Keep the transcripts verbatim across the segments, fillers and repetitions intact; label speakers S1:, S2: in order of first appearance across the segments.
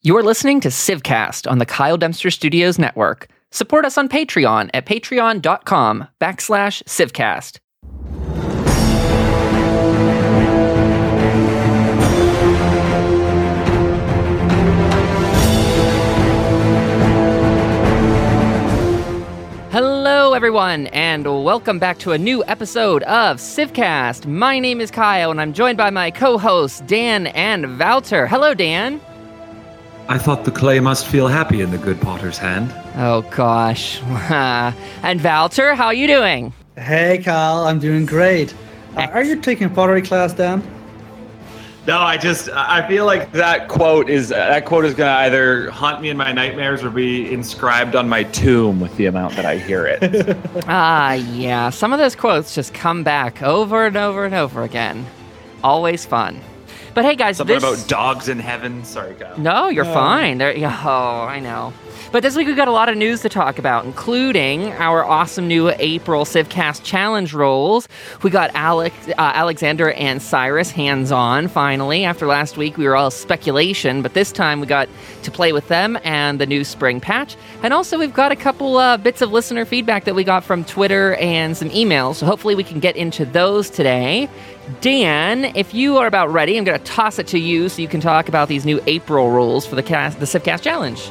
S1: You're listening to Civcast on the Kyle Dempster Studios Network. Support us on Patreon at patreon.com backslash Civcast. Hello, everyone, and welcome back to a new episode of Civcast. My name is Kyle, and I'm joined by my co-hosts, Dan and Wouter. Hello, Dan.
S2: I thought the clay must feel happy in the good potter's hand.
S1: Oh, gosh. And Wouter, how are you doing?
S3: Hey, Kyle, I'm doing great. Uh, are you taking pottery class, Dan?
S2: No, I just, I feel like that quote is, that quote is going to either haunt me in my nightmares or be inscribed on my tomb with the amount that I hear it.
S1: Ah, yeah. Some of those quotes just come back over and over and over again. Always fun. But hey, guys,
S2: Something
S1: this...
S2: about dogs in heaven. Sorry, Kyle.
S1: No, you're
S3: No.
S1: fine. There, oh, I know. But this week we've got a lot of news to talk about, including our awesome new April Civcast challenge rolls. We got Alex, uh, Alexander and Cyrus hands-on, finally. After last week, we were all speculation, but this time we got to play with them and the new spring patch. And also, we've got a couple uh, bits of listener feedback that we got from Twitter and some emails, so hopefully we can get into those today. Dan, if you are about ready, I'm going to toss it to you so you can talk about these new April rules for the cast, the Civcast challenge.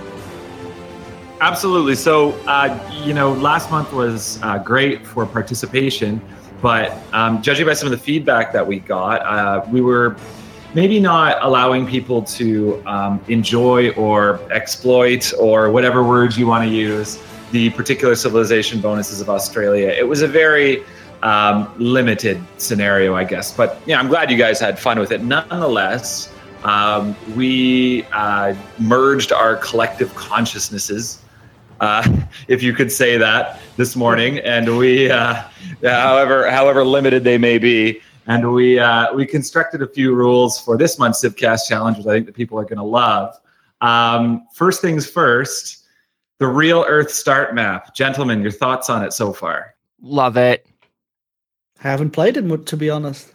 S2: Absolutely. So, uh, you know, last month was uh, great for participation, but um, judging by some of the feedback that we got, uh, we were maybe not allowing people to um, enjoy or exploit or whatever words you want to use the particular civilization bonuses of Australia. It was a very um, limited scenario, I guess. But yeah, I'm glad you guys had fun with it. Nonetheless, um, we uh, merged our collective consciousnesses, Uh, if you could say that, this morning, and we, uh, however, however limited they may be, and we uh, we constructed a few rules for this month's Civcast challenge, which I think that people are going to love. Um, first things first, the Real Earth Start Map, gentlemen, your thoughts on it so far?
S1: Love it.
S3: Haven't played it, to be honest.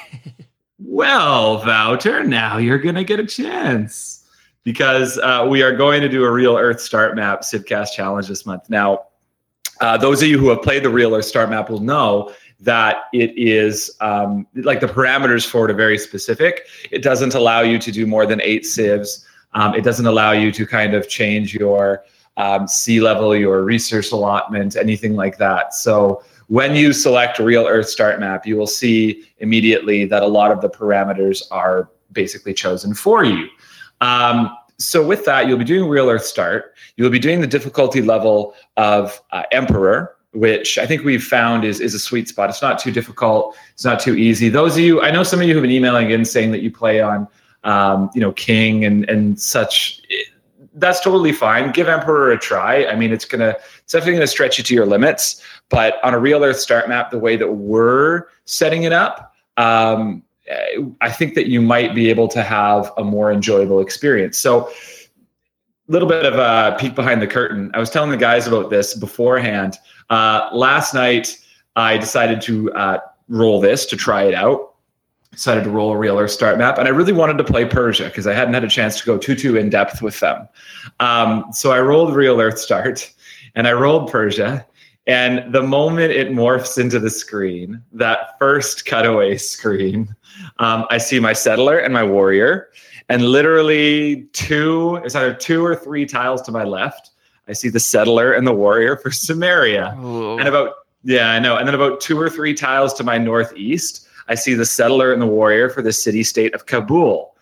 S2: Well, Wouter, now you're going to get a chance. Because uh, we are going to do a Real Earth Start Map Civcast challenge this month. Now, uh, those of you who have played the Real Earth Start Map will know that it is, um, like the parameters for it are very specific. It doesn't allow you to do more than eight civs. Um, it doesn't allow you to kind of change your um, sea level, your resource allotment, anything like that. So when you select Real Earth Start Map, you will see immediately that a lot of the parameters are basically chosen for you. Um, so with that, you'll be doing Real Earth Start. You'll be doing the difficulty level of uh, Emperor, which I think we've found is, is a sweet spot. It's not too difficult. It's not too easy. Those of you, I know some of you have been emailing in saying that you play on, um, you know, King and, and such. That's totally fine. Give Emperor a try. I mean, it's gonna, it's definitely gonna stretch you to your limits, but on a Real Earth Start Map, the way that we're setting it up, um, I think that you might be able to have a more enjoyable experience. So a little bit of a peek behind the curtain. I was telling the guys about this beforehand. Uh, last night, I decided to uh, roll this to try it out. Decided to roll a Real Earth Start Map. And I really wanted to play Persia because I hadn't had a chance to go too, too in depth with them. Um, so I rolled Real Earth Start and I rolled Persia. And the moment it morphs into the screen, that first cutaway screen, um, I see my settler and my warrior, and literally two, it's either two or three tiles to my left, I see the settler and the warrior for Samaria.
S1: Ooh.
S2: And about, yeah, I know. And then about two or three tiles to my northeast, I see the settler and the warrior for the city-state of Kabul.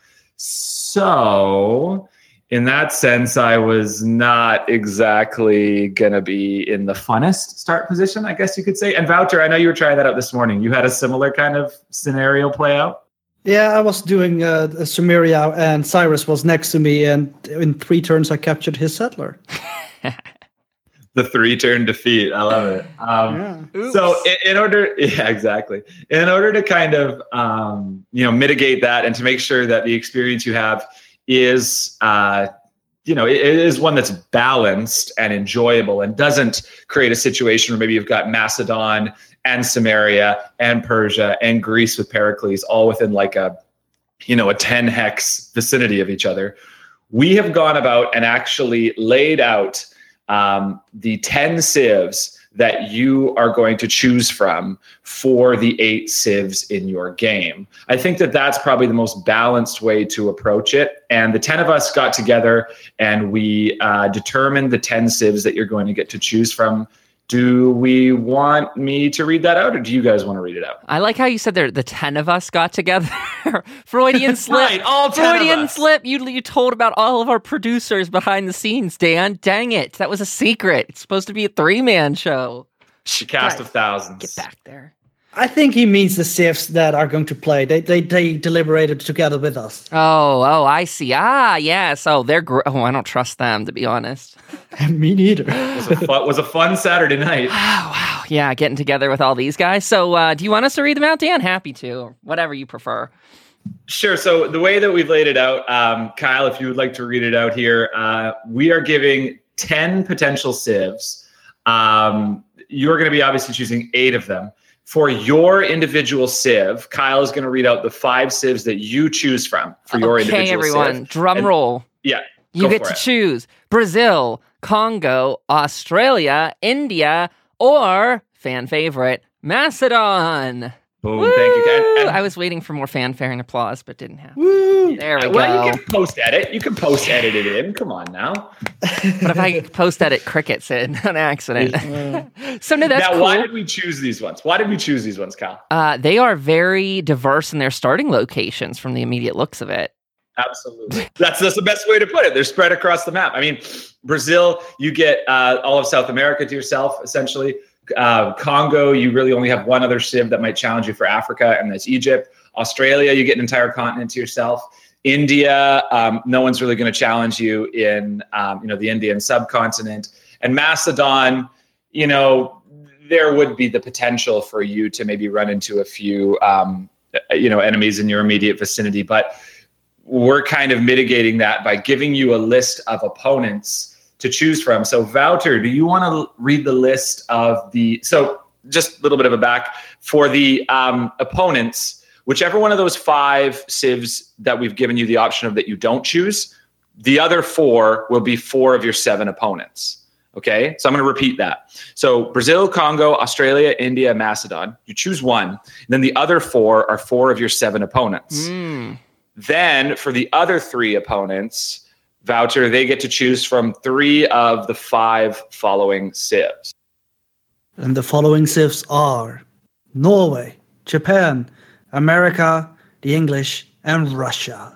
S2: So in that sense, I was not exactly going to be in the funnest start position, I guess you could say. And Wouter, I know you were trying that out this morning. You had a similar kind of scenario play out?
S3: Yeah, I was doing uh, Sumeria, and Cyrus was next to me, and in three turns, I captured his settler.
S2: The three-turn defeat. I love it. Um,
S3: Yeah.
S2: so in, in order, yeah, exactly. In order to kind of, um, you know, mitigate that and to make sure that the experience you have is, uh, you know, it, it is one that's balanced and enjoyable and doesn't create a situation where maybe you've got Macedon and Samaria and Persia and Greece with Pericles all within like a, you know, a ten hex vicinity of each other. we have gone about and actually laid out um, the ten civs that you are going to choose from for the eight civs in your game. I think that that's probably the most balanced way to approach it. And the ten of us got together and we uh, determined the ten civs that you're going to get to choose from. Do we want me to read that out, or do you guys want to read it out?
S1: I like how you said there the ten of us got together. Freudian slip.
S2: Right, all ten
S1: Freudian
S2: of us.
S1: slip. You you told about all of our producers behind the scenes, Dan. Dang it. That was a secret. It's supposed to be a three-man show.
S2: The cast
S3: Guys,
S2: of thousands.
S1: Get back there.
S3: I think he means the civs that are going to play. They they they deliberated together with us.
S1: Oh, oh, I see. Ah, yes. Oh, they're gr- oh, I don't trust them, to be honest.
S3: Me neither.
S2: It was a fun, was a fun Saturday night.
S1: Wow, wow. Yeah, getting together with all these guys. So uh, do you want us to read them out, Dan? Happy to, or whatever you prefer.
S2: Sure. So the way that we've laid it out, um, Kyle, if you would like to read it out here, uh, we are giving ten potential civs. Um, you're going to be obviously choosing eight of them. For your individual civ, Kyle is going to read out the five civs that you choose from for your
S1: okay,
S2: individual
S1: everyone,
S2: civ.
S1: drum
S2: And-
S1: roll.
S2: Yeah.
S1: You
S2: go
S1: get
S2: for
S1: to
S2: it.
S1: choose Brazil, Congo, Australia, India, or fan favorite, Macedon.
S2: Boom. Thank you. And- and-
S1: I was waiting for more fanfare and applause, but didn't happen.
S3: Woo!
S1: There we
S2: well,
S1: go.
S2: you can post edit. You can post edit it in. Come on now.
S1: But if I post edit crickets in on accident. So no, that's
S2: now,
S1: cool.
S2: why did we choose these ones? Why did we choose these ones, Kyle?
S1: Uh, they are very diverse in their starting locations from the immediate looks of it.
S2: Absolutely. That's, that's the best way to put it. They're spread across the map. I mean, Brazil, you get uh, all of South America to yourself, essentially. Uh, Congo, you really only have one other civ that might challenge you for Africa, and that's Egypt. Australia, you get an entire continent to yourself. India, um, no one's really going to challenge you in, um, you know, the Indian subcontinent. And Macedon, you know, there would be the potential for you to maybe run into a few, um, you know, enemies in your immediate vicinity. But we're kind of mitigating that by giving you a list of opponents to choose from. So Wouter, do you want to read the list of the, so just a little bit of a back for the um, opponents, whichever one of those five civs that we've given you the option of that you don't choose, the other four will be four of your seven opponents. Okay, so I'm going to repeat that. So Brazil, Congo, Australia, India, Macedon. You choose one. And then the other four are four of your seven opponents.
S1: Mm.
S2: Then for the other three opponents, Wouter, they get to choose from three of the five following civs.
S3: And the following civs are Norway, Japan, America, the English, and Russia.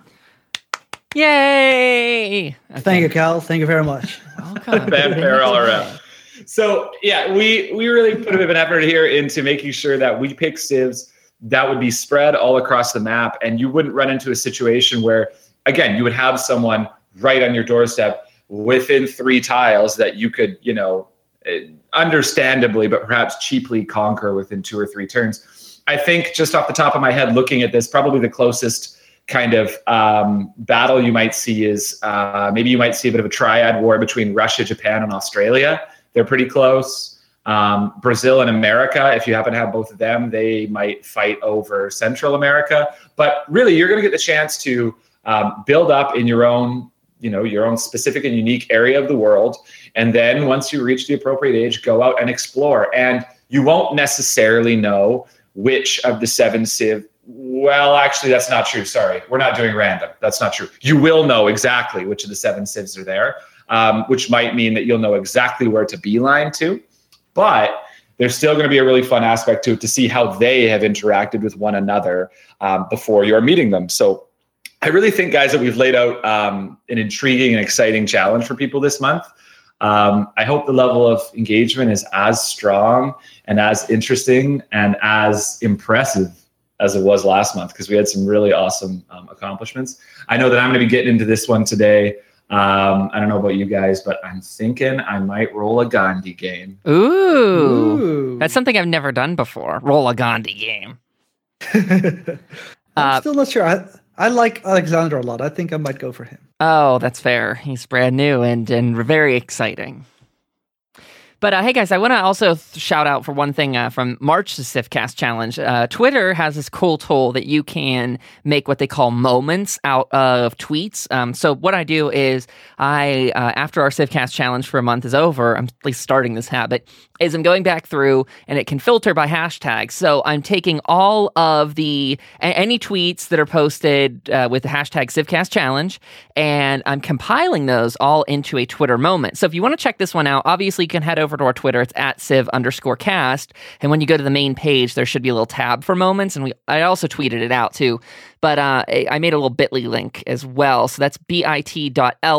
S1: Yay! Okay.
S3: Thank you, Cal. Thank you very much.
S1: Welcome.
S2: Fanfare all around. So yeah, we we really put a bit of an effort here into making sure that we pick civs that would be spread all across the map, and you wouldn't run into a situation where, again, you would have someone right on your doorstep within three tiles that you could, you know, understandably, but perhaps cheaply conquer within two or three turns. I think just off the top of my head, looking at this, probably the closest kind of um, battle you might see is uh, maybe you might see a bit of a triad war between Russia, Japan, and Australia. They're pretty close. Um, Brazil and America, if you happen to have both of them, they might fight over Central America. But really, you're going to get the chance to um, build up in your own, you know, your own specific and unique area of the world. And then once you reach the appropriate age, go out and explore. And you won't necessarily know which of the seven civ. Well, actually, that's not true. Sorry. We're not doing random. That's not true. You will know exactly which of the seven civs are there, um, which might mean that you'll know exactly where to beeline to. But there's still going to be a really fun aspect to it to see how they have interacted with one another um, before you're meeting them. So I really think, guys, that we've laid out um, an intriguing and exciting challenge for people this month. Um, I hope the level of engagement is as strong and as interesting and as impressive as it was last month, because we had some really awesome um, accomplishments. I know that I'm going to be getting into this one today. Um, I don't know about you guys, but I'm thinking I might roll a Gandhi game.
S1: Ooh.
S3: Ooh.
S1: That's something I've never done before. Roll a Gandhi game.
S3: I'm
S1: Uh,
S3: still not sure. I, I like Alexander a lot. I think I might go for him.
S1: Oh, that's fair. He's brand new and, and very exciting. But uh, hey, guys, I want to also th- shout out for one thing uh, from March's Civcast Challenge. Uh, Twitter has this cool tool that you can make what they call moments out of tweets. Um, so what I do is I, uh, after our Civcast Challenge for a month is over, I'm at least starting this habit, is I'm going back through and it can filter by hashtags. So I'm taking all of the, a- any tweets that are posted uh, with the hashtag Civcast Challenge, and I'm compiling those all into a Twitter moment. So if you want to check this one out, obviously you can head over to our Twitter. It's at civ underscore cast. And when you go to the main page, there should be a little tab for moments. And we I also tweeted it out too. But uh, I made a little bit dot l y link as well. So that's bit.ly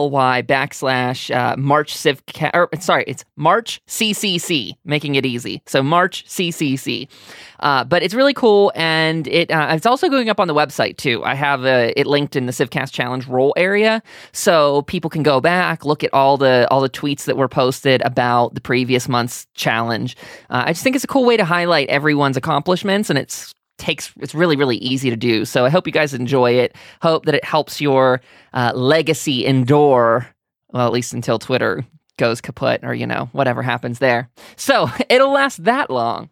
S1: backslash uh, March Civ, or sorry, it's March C C C, making it easy. So March C C C. Uh, but it's really cool, and it uh, it's also going up on the website too. I have uh, it linked in the Civcast Challenge roll area, so people can go back, look at all the all the tweets that were posted about the previous month's challenge. Uh, I just think it's a cool way to highlight everyone's accomplishments, and it's takes it's really really easy to do. So I hope you guys enjoy it. Hope that it helps your uh, legacy endure, well, at least until Twitter goes kaput or you know whatever happens there. So it'll last that long.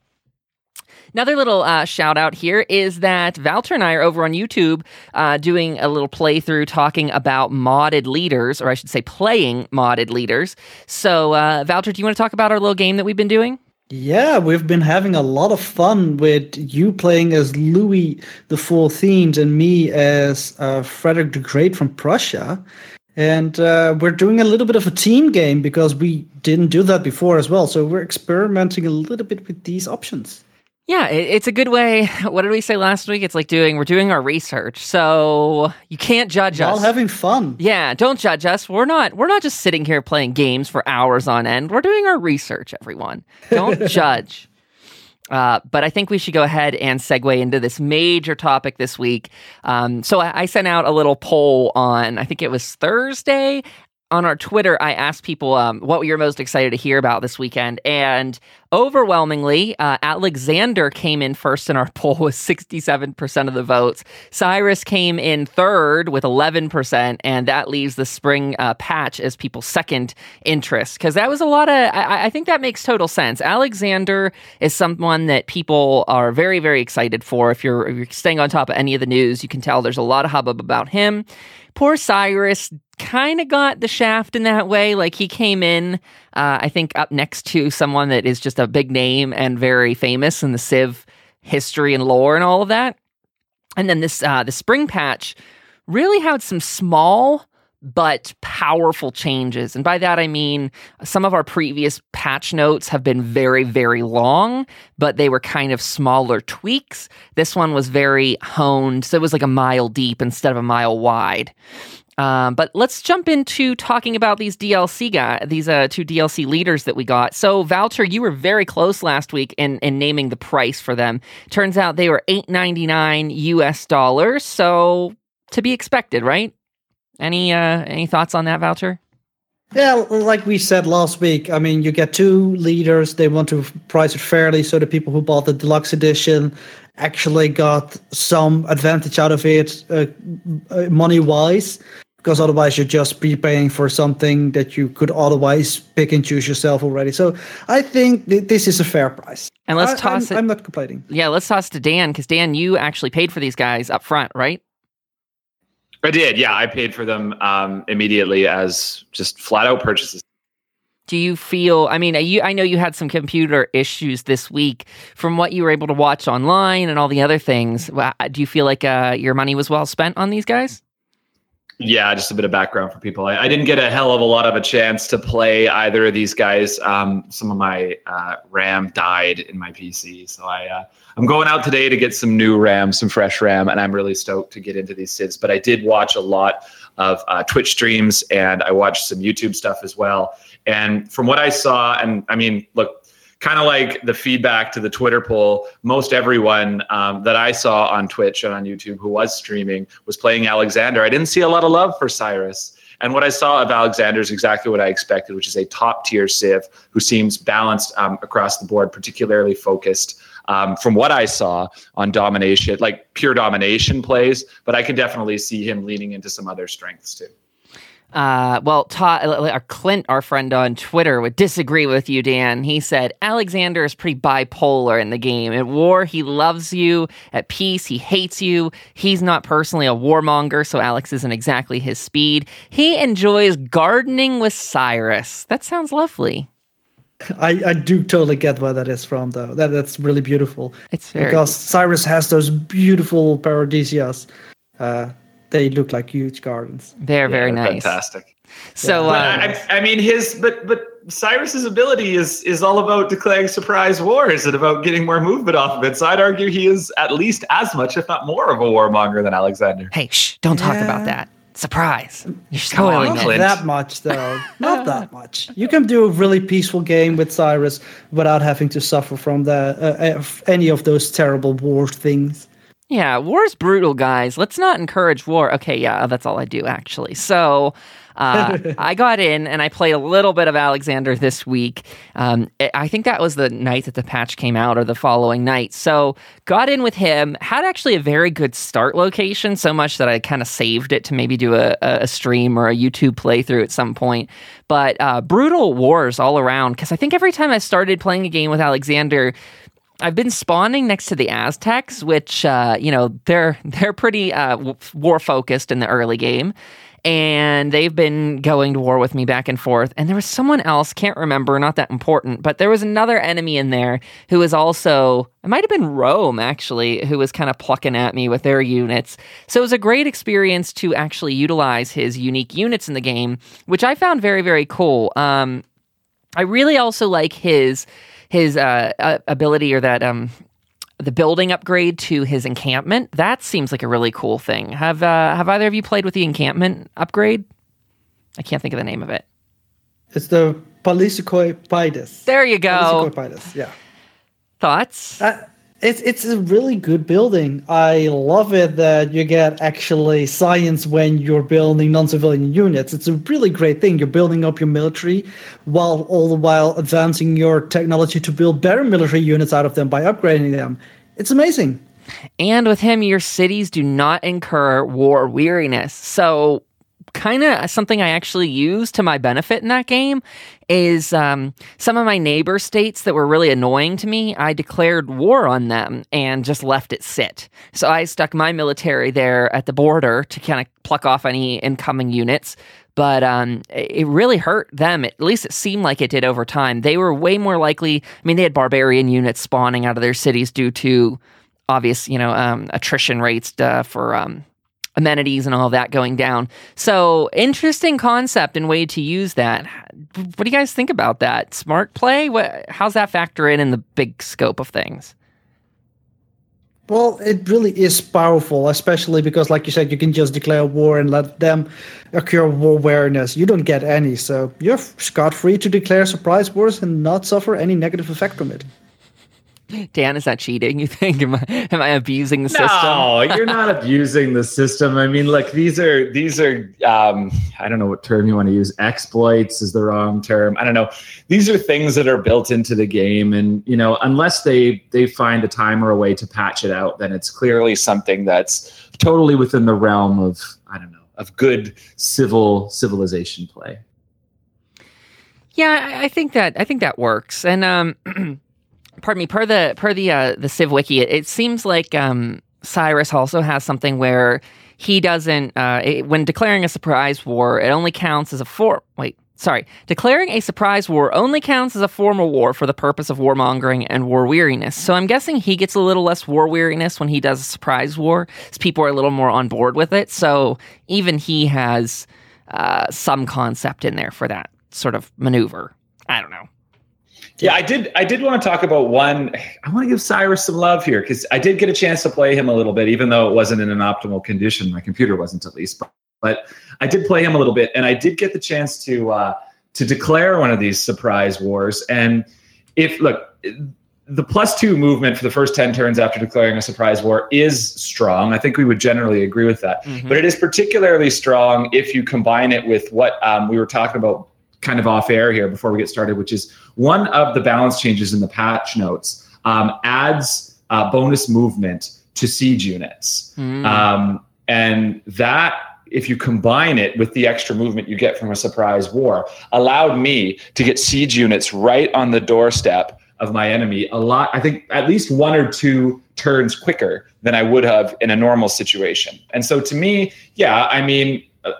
S1: Another little uh, shout out here is that Valter and I are over on YouTube uh, doing a little playthrough talking about modded leaders, or I should say playing modded leaders. So uh, Valter, do you want to talk about our little game that we've been doing?
S3: Yeah, we've been having a lot of fun with you playing as Louis the fourteenth and me as uh, Frederick the Great from Prussia. And uh, we're doing a little bit of a team game because we didn't do that before as well. So we're experimenting a little bit with these options.
S1: Yeah, it, it's a good way. What did we say last week? It's like doing, we're doing our research. So you can't judge
S3: While
S1: us.
S3: While having fun.
S1: Yeah, don't judge us. We're not, we're not just sitting here playing games for hours on end. We're doing our research, everyone. Don't judge. Uh, but I think we should go ahead and segue into this major topic this week. Um, so I, I sent out a little poll on, I think it was Thursday, on our Twitter. I asked people um, what you're most excited to hear about this weekend, and overwhelmingly, uh, Alexander came in first in our poll with sixty-seven percent of the votes. Cyrus came in third with eleven percent, and that leaves the spring uh, patch as people's second interest, because that was a lot of, I, I think that makes total sense. Alexander is someone that people are very, very excited for. If you're, if you're staying on top of any of the news, you can tell there's a lot of hubbub about him. Poor Cyrus kind of got the shaft in that way. Like he came in, uh, I think, up next to someone that is just a big name and very famous in the Civ history and lore and all of that. And then this, uh, the spring patch really had some small but powerful changes. And by that, I mean, some of our previous patch notes have been very, very long, but they were kind of smaller tweaks. This one was very honed, so it was like a mile deep instead of a mile wide. Um, but let's jump into talking about these D L C guys, these uh, two D L C leaders that we got. So, Valter, you were very close last week in, in naming the price for them. Turns out they were eight ninety-nine U S dollars, so to be expected, right? Any uh, any thoughts on that, Valter?
S3: Yeah, like we said last week, I mean, you get two leaders. They want to price it fairly, so the people who bought the deluxe edition actually got some advantage out of it, uh, money-wise, because otherwise you're just prepaying for something that you could otherwise pick and choose yourself already. So I think th- this is a fair price.
S1: And let's
S3: I,
S1: toss
S3: I'm,
S1: it.
S3: I'm not complaining.
S1: Yeah, let's toss to Dan, because Dan, you actually paid for these guys up front, right?
S2: I did, yeah. I paid for them um, immediately as just flat out purchases.
S1: Do you feel, I mean, you, I know you had some computer issues this week. From what you were able to watch online and all the other things, do you feel like uh, your money was well spent on these guys?
S2: Yeah, just a bit of background for people. I, I didn't get a hell of a lot of a chance to play either of these guys. Um, some of my uh, RAM died in my P C, so I, uh, I'm going out today to get some new RAM, some fresh RAM, and I'm really stoked to get into these Civs. But I did watch a lot of uh, Twitch streams, and I watched some YouTube stuff as well. And from what I saw, and I mean, look, kind of like the feedback to the Twitter poll, most everyone um, that I saw on Twitch and on YouTube who was streaming was playing Alexander. I didn't see a lot of love for Cyrus. And what I saw of Alexander is exactly what I expected, which is a top tier Civ who seems balanced um, across the board, particularly focused um, from what I saw on domination, like pure domination plays. But I could definitely see him leaning into some other strengths too.
S1: Uh, well, Todd, uh, Clint, our friend on Twitter, would disagree with you, Dan. He said Alexander is pretty bipolar in the game. At war, he loves you. At peace, he hates you. He's not personally a warmonger, so Alex isn't exactly his speed. He enjoys gardening with Cyrus. That sounds lovely.
S3: I, I do totally get where that is from, though. That That's really beautiful.
S1: It's very
S3: Because Cyrus has those beautiful paradisias. Uh, they look like huge gardens.
S1: They're
S2: Yeah,
S1: very nice.
S2: Fantastic.
S1: So,
S2: But
S1: uh,
S2: I, I mean, his but but Cyrus's ability is is all about declaring surprise wars and about getting more movement off of it. So I'd argue he is at least as much, if not more, of a warmonger than Alexander.
S1: hey, shh, don't talk
S3: Yeah.
S1: about that. Surprise. You're
S2: Come on,
S1: spoiling
S3: Not
S1: it.
S2: Clint.
S3: that much, though. Not that much. You can do a really peaceful game with Cyrus without having to suffer from the uh, uh, any of those terrible war things.
S1: Yeah, war's brutal, guys. Let's not encourage war. Okay, yeah, that's all I do, actually. So uh, I got in and I played a little bit of Alexander this week. Um, I think that was the night that the patch came out or the following night. So got in with him, had actually a very good start location, so much that I kind of saved it to maybe do a, a stream or a YouTube playthrough at some point. But uh, brutal wars all around, because I think every time I started playing a game with Alexander, I've been spawning next to the Aztecs, which, uh, you know, they're they're pretty uh, war-focused in the early game, and they've been going to war with me back and forth. And there was someone else, can't remember, not that important, but there was another enemy in there who was also, it might have been Rome, actually, who was kind of plucking at me with their units. So it was a great experience to actually utilize his unique units in the game, which I found very, very cool. Um, I really also like his... his uh, uh, ability or that um, the building upgrade to his encampment. That seems like a really cool thing. Have uh, have either of you played with the encampment upgrade? I can't think of the name of it.
S3: It's the Polysicopidus.
S1: There you go.
S3: Polysicopidus, yeah.
S1: Thoughts?
S3: Uh, it's it's a really good building. I love it that you get actually science when you're building non-civilian units. It's a really great thing. You're building up your military while all the while advancing your technology to build better military units out of them by upgrading them. It's amazing.
S1: And with him, your cities do not incur war weariness. So kind of something I actually use to my benefit in that game is um, some of my neighbor states that were really annoying to me, I declared war on them and just left it sit. So I stuck my military there at the border to kind of pluck off any incoming units. But um, it really hurt them. At least it seemed like it did over time. They were way more likely, I mean, they had barbarian units spawning out of their cities due to obvious, you know, um, attrition rates uh, for... Um, amenities and all of that going down. So interesting concept and way to use that. What do you guys think about that? Smart play? What, how's that factor in in the big scope of things?
S3: Well, it really is powerful, especially because, like you said, you can just declare war and let them occur war awareness. You don't get any, so you're scot-free to declare surprise wars and not suffer any negative effect from it.
S1: Dan, is that cheating, you think? Am I, am I abusing the system?
S2: No, you're not abusing the system. I mean, look, these are these are um, I don't know what term you want to use. Exploits is the wrong term. I don't know. These are things that are built into the game, and you know, unless they they find a time or a way to patch it out, then it's clearly something that's totally within the realm of I don't know of good civil civilization play.
S1: Yeah, I, I think that I think that works, and um. Pardon me. Per the per the uh, the Civ Wiki, it, it seems like um, Cyrus also has something where he doesn't. Uh, it, when declaring a surprise war, it only counts as a for. Wait, sorry. Declaring a surprise war only counts as a formal war for the purpose of warmongering and war weariness. So I'm guessing he gets a little less war weariness when he does a surprise war, as people are a little more on board with it. So even he has uh, some concept in there for that sort of maneuver. I don't know.
S2: Yeah, I did. I did want to talk about one. I want to give Cyrus some love here because I did get a chance to play him a little bit, even though it wasn't in an optimal condition. My computer wasn't, at least, but, but I did play him a little bit, and I did get the chance to uh, to declare one of these surprise wars. And if look, the plus two movement for the first ten turns after declaring a surprise war is strong. I think we would generally agree with that. Mm-hmm. But it is particularly strong if you combine it with what um, we were talking about kind of off air here before we get started, which is one of the balance changes in the patch notes um, adds uh, bonus movement to siege units. Mm. Um, and that if you combine it with the extra movement you get from a surprise war, allowed me to get siege units right on the doorstep of my enemy a lot, I think at least one or two turns quicker than I would have in a normal situation. And so to me, yeah, I mean, uh,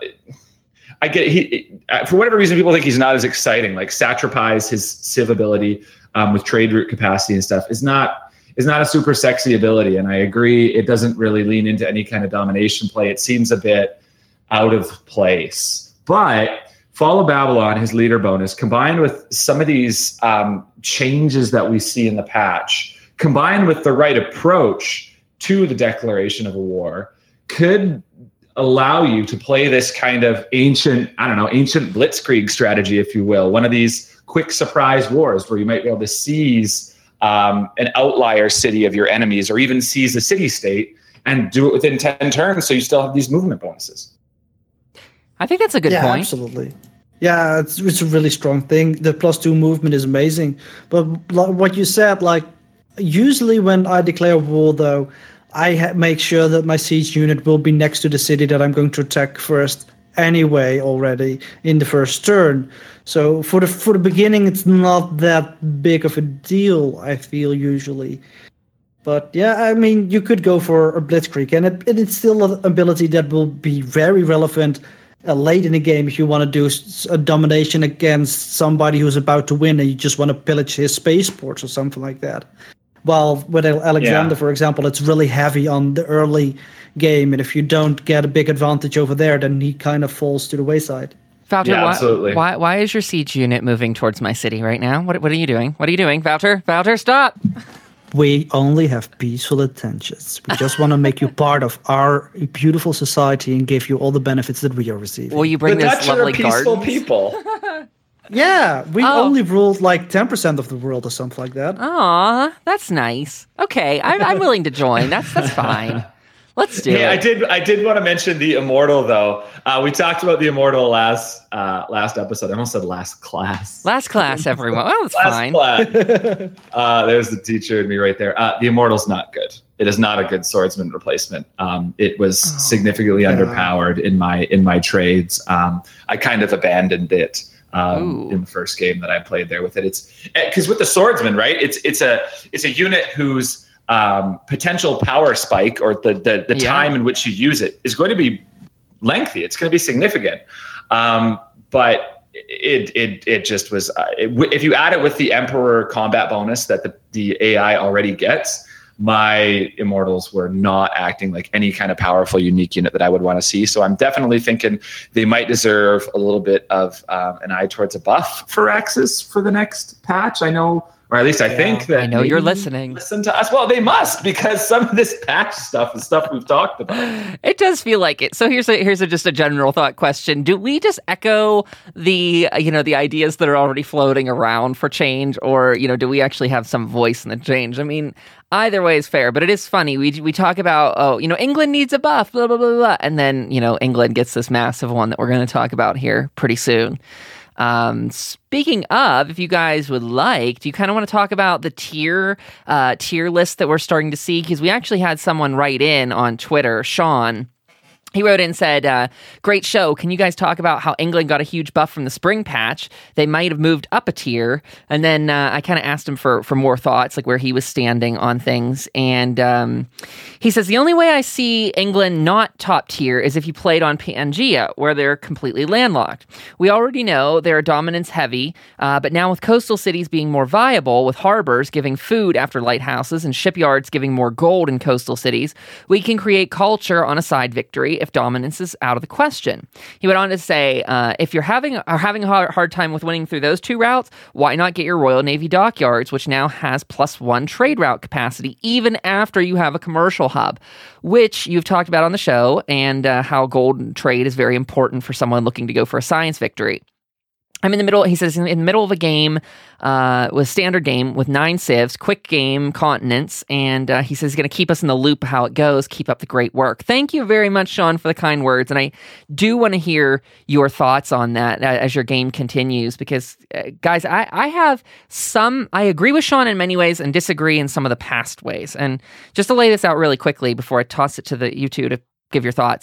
S2: I get he for whatever reason people think he's not as exciting. Like Satrapi's, his civ ability um, with trade route capacity and stuff is not is not a super sexy ability. And I agree, it doesn't really lean into any kind of domination play. It seems a bit out of place. But Fall of Babylon, his leader bonus, combined with some of these um, changes that we see in the patch, combined with the right approach to the declaration of a war, could allow you to play this kind of ancient, I don't know, ancient blitzkrieg strategy, if you will, one of these quick surprise wars where you might be able to seize um, an outlier city of your enemies, or even seize a city state and do it within ten turns, so you still have these movement bonuses.
S1: I think that's a good
S3: yeah,
S1: point.
S3: Absolutely. Yeah, it's, it's a really strong thing. The plus two movement is amazing. But like what you said, like usually when I declare war, though, I ha- make sure that my siege unit will be next to the city that I'm going to attack first anyway already in the first turn. So for the for the beginning, it's not that big of a deal, I feel, usually. But yeah, I mean, you could go for a blitzkrieg, and it, it's still an ability that will be very relevant uh, late in the game if you want to do a domination against somebody who's about to win and you just want to pillage his spaceports or something like that. While with Alexander, yeah. for example, it's really heavy on the early game, and if you don't get a big advantage over there, then he kind of falls to the wayside.
S1: Vouter,
S2: yeah,
S1: why,
S2: absolutely.
S1: Why, why is your siege unit moving towards my city right now? What, what are you doing? What are you doing, Vouter? Vouter, stop!
S3: We only have peaceful intentions. We just want to make you part of our beautiful society and give you all the benefits that we are receiving.
S1: Will you bring
S2: the
S1: this
S2: Dutch
S1: lovely
S2: are peaceful
S1: gardens?
S2: people.
S3: Yeah, we
S1: Oh.
S3: only ruled like ten percent of the world or something like that.
S1: Aw, that's nice. Okay, I'm, I'm willing to join. That's that's fine. Let's do
S2: Hey,
S1: it.
S2: I did. I did want to mention the Immortal, though. Uh, we talked about the Immortal last uh, last episode. I almost said last class.
S1: Last class, everyone. Oh, that's
S2: Last
S1: fine.
S2: class. uh, there's the teacher in me right there. Uh, the Immortal's not good. It is not a good swordsman replacement. Um, it was
S1: Oh,
S2: significantly
S3: yeah.
S2: underpowered in my in my trades. Um, I kind of abandoned it. Um,
S1: Ooh.
S2: in the first game that I played there with it, it's because with the swordsman, right? It's it's a it's a unit whose um, potential power spike, or the the, the
S1: Yeah.
S2: time in which you use it, is going to be lengthy. It's going to be significant, um, but it it it just was. Uh, it, if you add it with the Emperor combat bonus that the the A I already gets, my Immortals were not acting like any kind of powerful, unique unit that I would want to see. So I'm definitely thinking they might deserve a little bit of um, an eye towards a buff for Axis for the next patch. I know, or at least I
S3: Yeah,
S2: think that
S1: I know you're
S2: maybe
S1: listening.
S2: Listen to us. Well, they must, because some of this patch stuff is stuff we've talked about.
S1: It does feel like it. So here's a here's a, just a general thought question. Do we just echo the uh, you know the ideas that are already floating around for change, or you know do we actually have some voice in the change? I mean, either way is fair, but it is funny. We we talk about, oh, you know, England needs a buff, blah blah blah blah, and then you know England gets this massive one that we're going to talk about here pretty soon. Um, speaking of, if you guys would like, do you kind of want to talk about the tier uh, tier list that we're starting to see? Because we actually had someone write in on Twitter, Sean. He wrote in and said, uh, great show. Can you guys talk about how England got a huge buff from the spring patch? They might have moved up a tier. And then uh, I kind of asked him for, for more thoughts, like where he was standing on things. And um, he says, the only way I see England not top tier is if you played on Pangea, where they're completely landlocked. We already know they're dominance heavy, uh, but now with coastal cities being more viable, with harbors giving food after lighthouses and shipyards giving more gold in coastal cities, we can create culture on a side victory if dominance is out of the question. He went on to say, uh, if you're having are having a hard, hard time with winning through those two routes, why not get your Royal Navy dockyards, which now has plus one trade route capacity, even after you have a commercial hub, which you've talked about on the show, and uh, how gold trade is very important for someone looking to go for a science victory. I'm in the middle, he says, in the middle of a game, uh, with standard game with nine civs, quick game, continents, and uh, he says he's going to keep us in the loop of how it goes. Keep up the great work. Thank you very much, Sean, for the kind words, and I do want to hear your thoughts on that as your game continues, because, uh, guys, I, I have some, I agree with Sean in many ways and disagree in some of the past ways, and just to lay this out really quickly before I toss it to the you two to give your thoughts.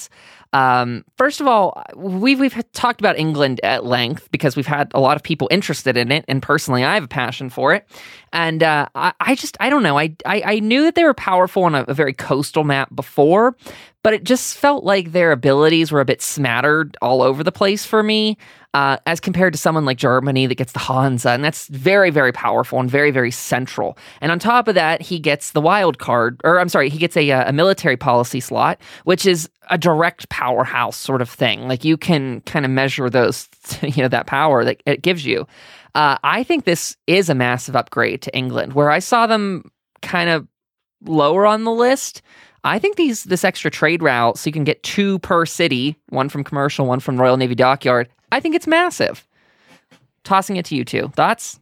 S1: Um, first of all, we've we've talked about England at length because we've had a lot of people interested in it, and personally, I have a passion for it. And uh, I, I just I don't know. I, I I knew that they were powerful on a, a very coastal map before, but it just felt like their abilities were a bit smattered all over the place for me, uh, as compared to someone like Germany that gets the Hansa, and that's very, very powerful and very, very central. And on top of that, he gets the wild card, or I'm sorry, he gets a, a military policy slot, which is a direct powerhouse sort of thing. Like you can kind of measure those, you know, that power that it gives you. Uh, I think this is a massive upgrade to England, where I saw them kind of lower on the list. I think these this extra trade route, so you can get two per city, one from commercial, one from Royal Navy Dockyard, I think it's massive. Tossing it to you two. Thoughts?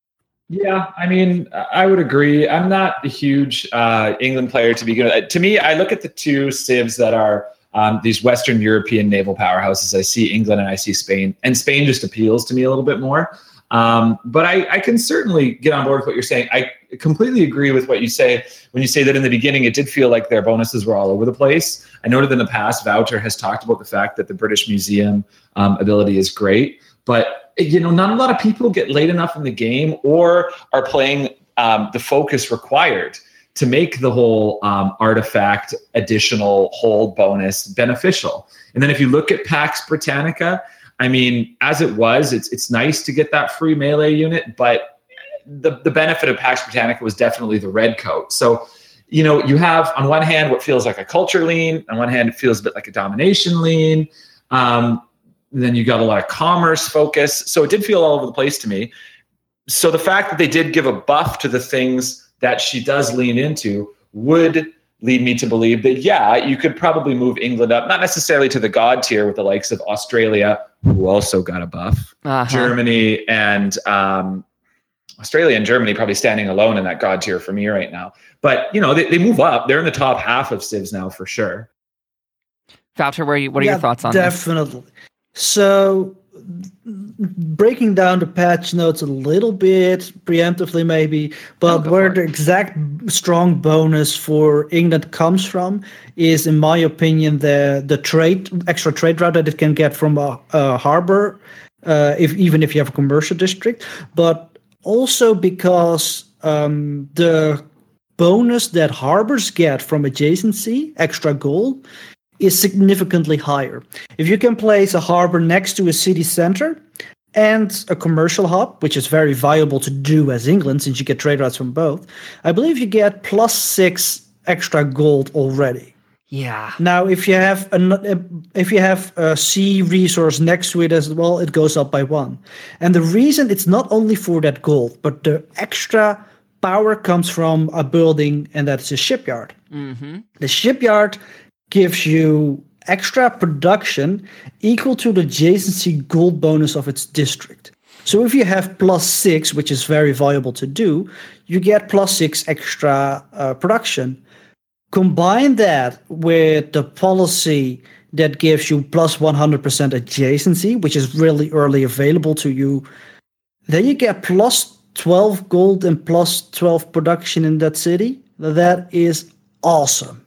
S2: Yeah, I mean, I would agree. I'm not a huge uh, England player to begin with. To me, I look at the two civs that are um, these Western European naval powerhouses. I see England and I see Spain, and Spain just appeals to me a little bit more. Um, but I, I can certainly get on board with what you're saying. I completely agree with what you say when you say that in the beginning, it did feel like their bonuses were all over the place. I noted in the past, Voucher has talked about the fact that the British Museum um, ability is great, but you know, not a lot of people get late enough in the game or are playing um, the focus required to make the whole um, artifact additional hold bonus beneficial. And then if you look at Pax Britannica, I mean, as it was, it's it's nice to get that free melee unit, but the, the benefit of Pax Britannica was definitely the red coat. So, you know, you have on one hand what feels like a culture lean, on one hand it feels a bit like a domination lean. Um, then you got a lot of commerce focus. So it did feel all over the place to me. So the fact that they did give a buff to the things that she does lean into would lead me to believe that, yeah, you could probably move England up, not necessarily to the God tier with the likes of Australia, who also got a buff, uh-huh. Germany and um, Australia and Germany probably standing alone in that God tier for me right now. But, you know, they, they move up. They're in the top half of civs now for sure.
S1: Voucher, where are you, what are
S3: yeah,
S1: your thoughts on
S3: definitely. This? So breaking down the patch notes a little bit preemptively maybe, but oh, where the exact strong bonus for England comes from is, in my opinion, the the trade extra trade route that it can get from a, a harbor, uh, if even if you have a commercial district, but also because um, the bonus that harbors get from adjacency, extra gold, is significantly higher. If you can place a harbor next to a city center and a commercial hub, which is very viable to do as England since you get trade routes from both, I believe you get plus six extra gold already.
S1: Yeah.
S3: Now, if you have a, if you have a sea resource next to it as well, it goes up by one. And the reason it's not only for that gold, but the extra power comes from a building, and that's a shipyard.
S1: Mm-hmm.
S3: The shipyard gives you extra production equal to the adjacency gold bonus of its district. So if you have plus six, which is very viable to do, you get plus six extra uh, production. Combine that with the policy that gives you plus one hundred percent adjacency, which is really early available to you, then you get plus twelve gold and plus twelve production in that city. That is awesome.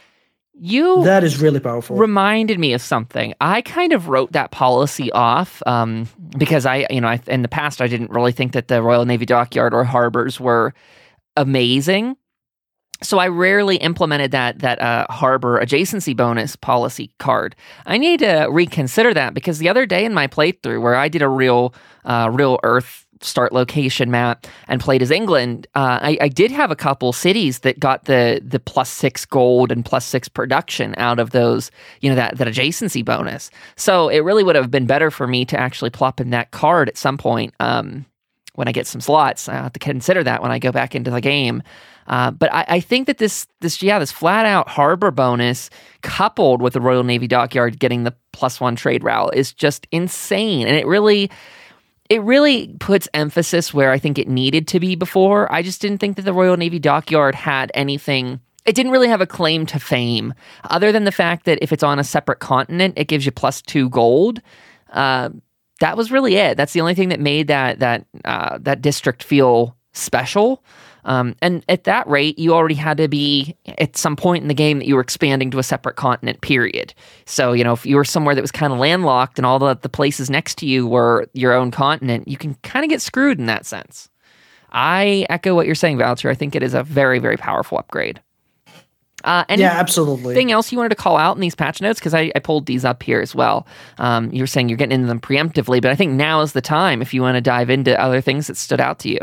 S1: You
S3: that is really powerful.
S1: Reminded me of something. I kind of wrote that policy off um, because I, you know, I, in the past I didn't really think that the Royal Navy Dockyard or harbors were amazing. So I rarely implemented that that uh, harbor adjacency bonus policy card. I need to reconsider that because the other day in my playthrough where I did a real, uh, real Earth start location map and played as England, uh, I, I did have a couple cities that got the the plus six gold and plus six production out of those, you know, that, that adjacency bonus. So it really would have been better for me to actually plop in that card at some point um, when I get some slots. I have to consider that when I go back into the game. Uh, but I, I think that this, this, yeah, this flat out harbor bonus coupled with the Royal Navy Dockyard getting the plus one trade route is just insane. And it really, it really puts emphasis where I think it needed to be before. I just didn't think that the Royal Navy Dockyard had anything. It didn't really have a claim to fame other than the fact that if it's on a separate continent, it gives you plus two gold. Uh, that was really it. That's the only thing that made that, that, uh, that district feel special. Um, and at that rate, you already had to be at some point in the game that you were expanding to a separate continent, period. So, you know, if you were somewhere that was kind of landlocked and all the, the places next to you were your own continent, you can kind of get screwed in that sense. I echo what you're saying, Valter. I think it is a very, very powerful upgrade. Uh,
S3: yeah, absolutely.
S1: Anything else you wanted to call out in these patch notes? Because I, I pulled these up here as well. Um, you were saying you're getting into them preemptively, but I think now is the time if you want to dive into other things that stood out to you.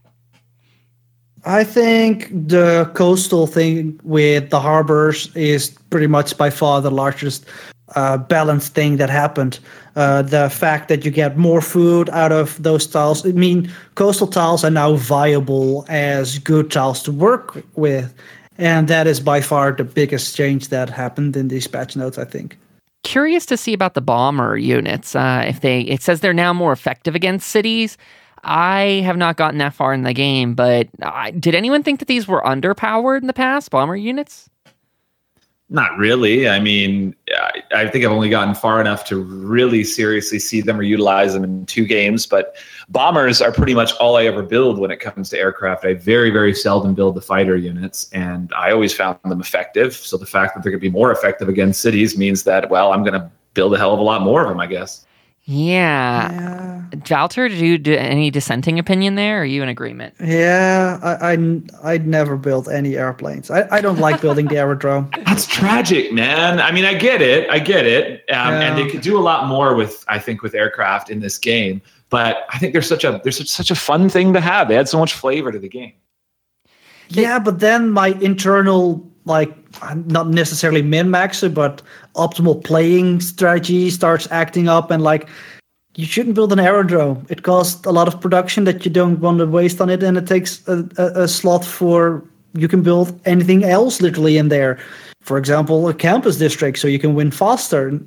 S3: I think the coastal thing with the harbors is pretty much by far the largest uh, balanced thing that happened. Uh, the fact that you get more food out of those tiles. I mean, coastal tiles are now viable as good tiles to work with. And that is by far the biggest change that happened in these patch notes, I think.
S1: Curious to see about the bomber units. Uh, if they, it says they're now more effective against cities. I have not gotten that far in the game, but uh, did anyone think that these were underpowered in the past, bomber units?
S2: Not really. I mean, I, I think I've only gotten far enough to really seriously see them or utilize them in two games, but bombers are pretty much all I ever build when it comes to aircraft. I very, very seldom build the fighter units, and I always found them effective. So the fact that they're going to be more effective against cities means that, well, I'm going to build a hell of a lot more of them, I guess.
S1: Yeah.
S3: yeah.
S1: Valter, did you do any dissenting opinion there? Or are you in agreement?
S3: Yeah, I, I, I'd never build any airplanes. I, I don't like building the aerodrome.
S2: That's tragic, man. I mean, I get it. I get it. Um,
S3: yeah.
S2: And they could do a lot more with, I think, with aircraft in this game. But I think there's such a there's such, such a fun thing to have. They add so much flavor to the game.
S3: Yeah, but then my internal, like, not necessarily min-maxer, but optimal playing strategy starts acting up, and like, you shouldn't build an aerodrome. It costs a lot of production that you don't want to waste on it, and it takes a, a, a slot for, you can build anything else literally in there. For example, a campus district, so you can win faster.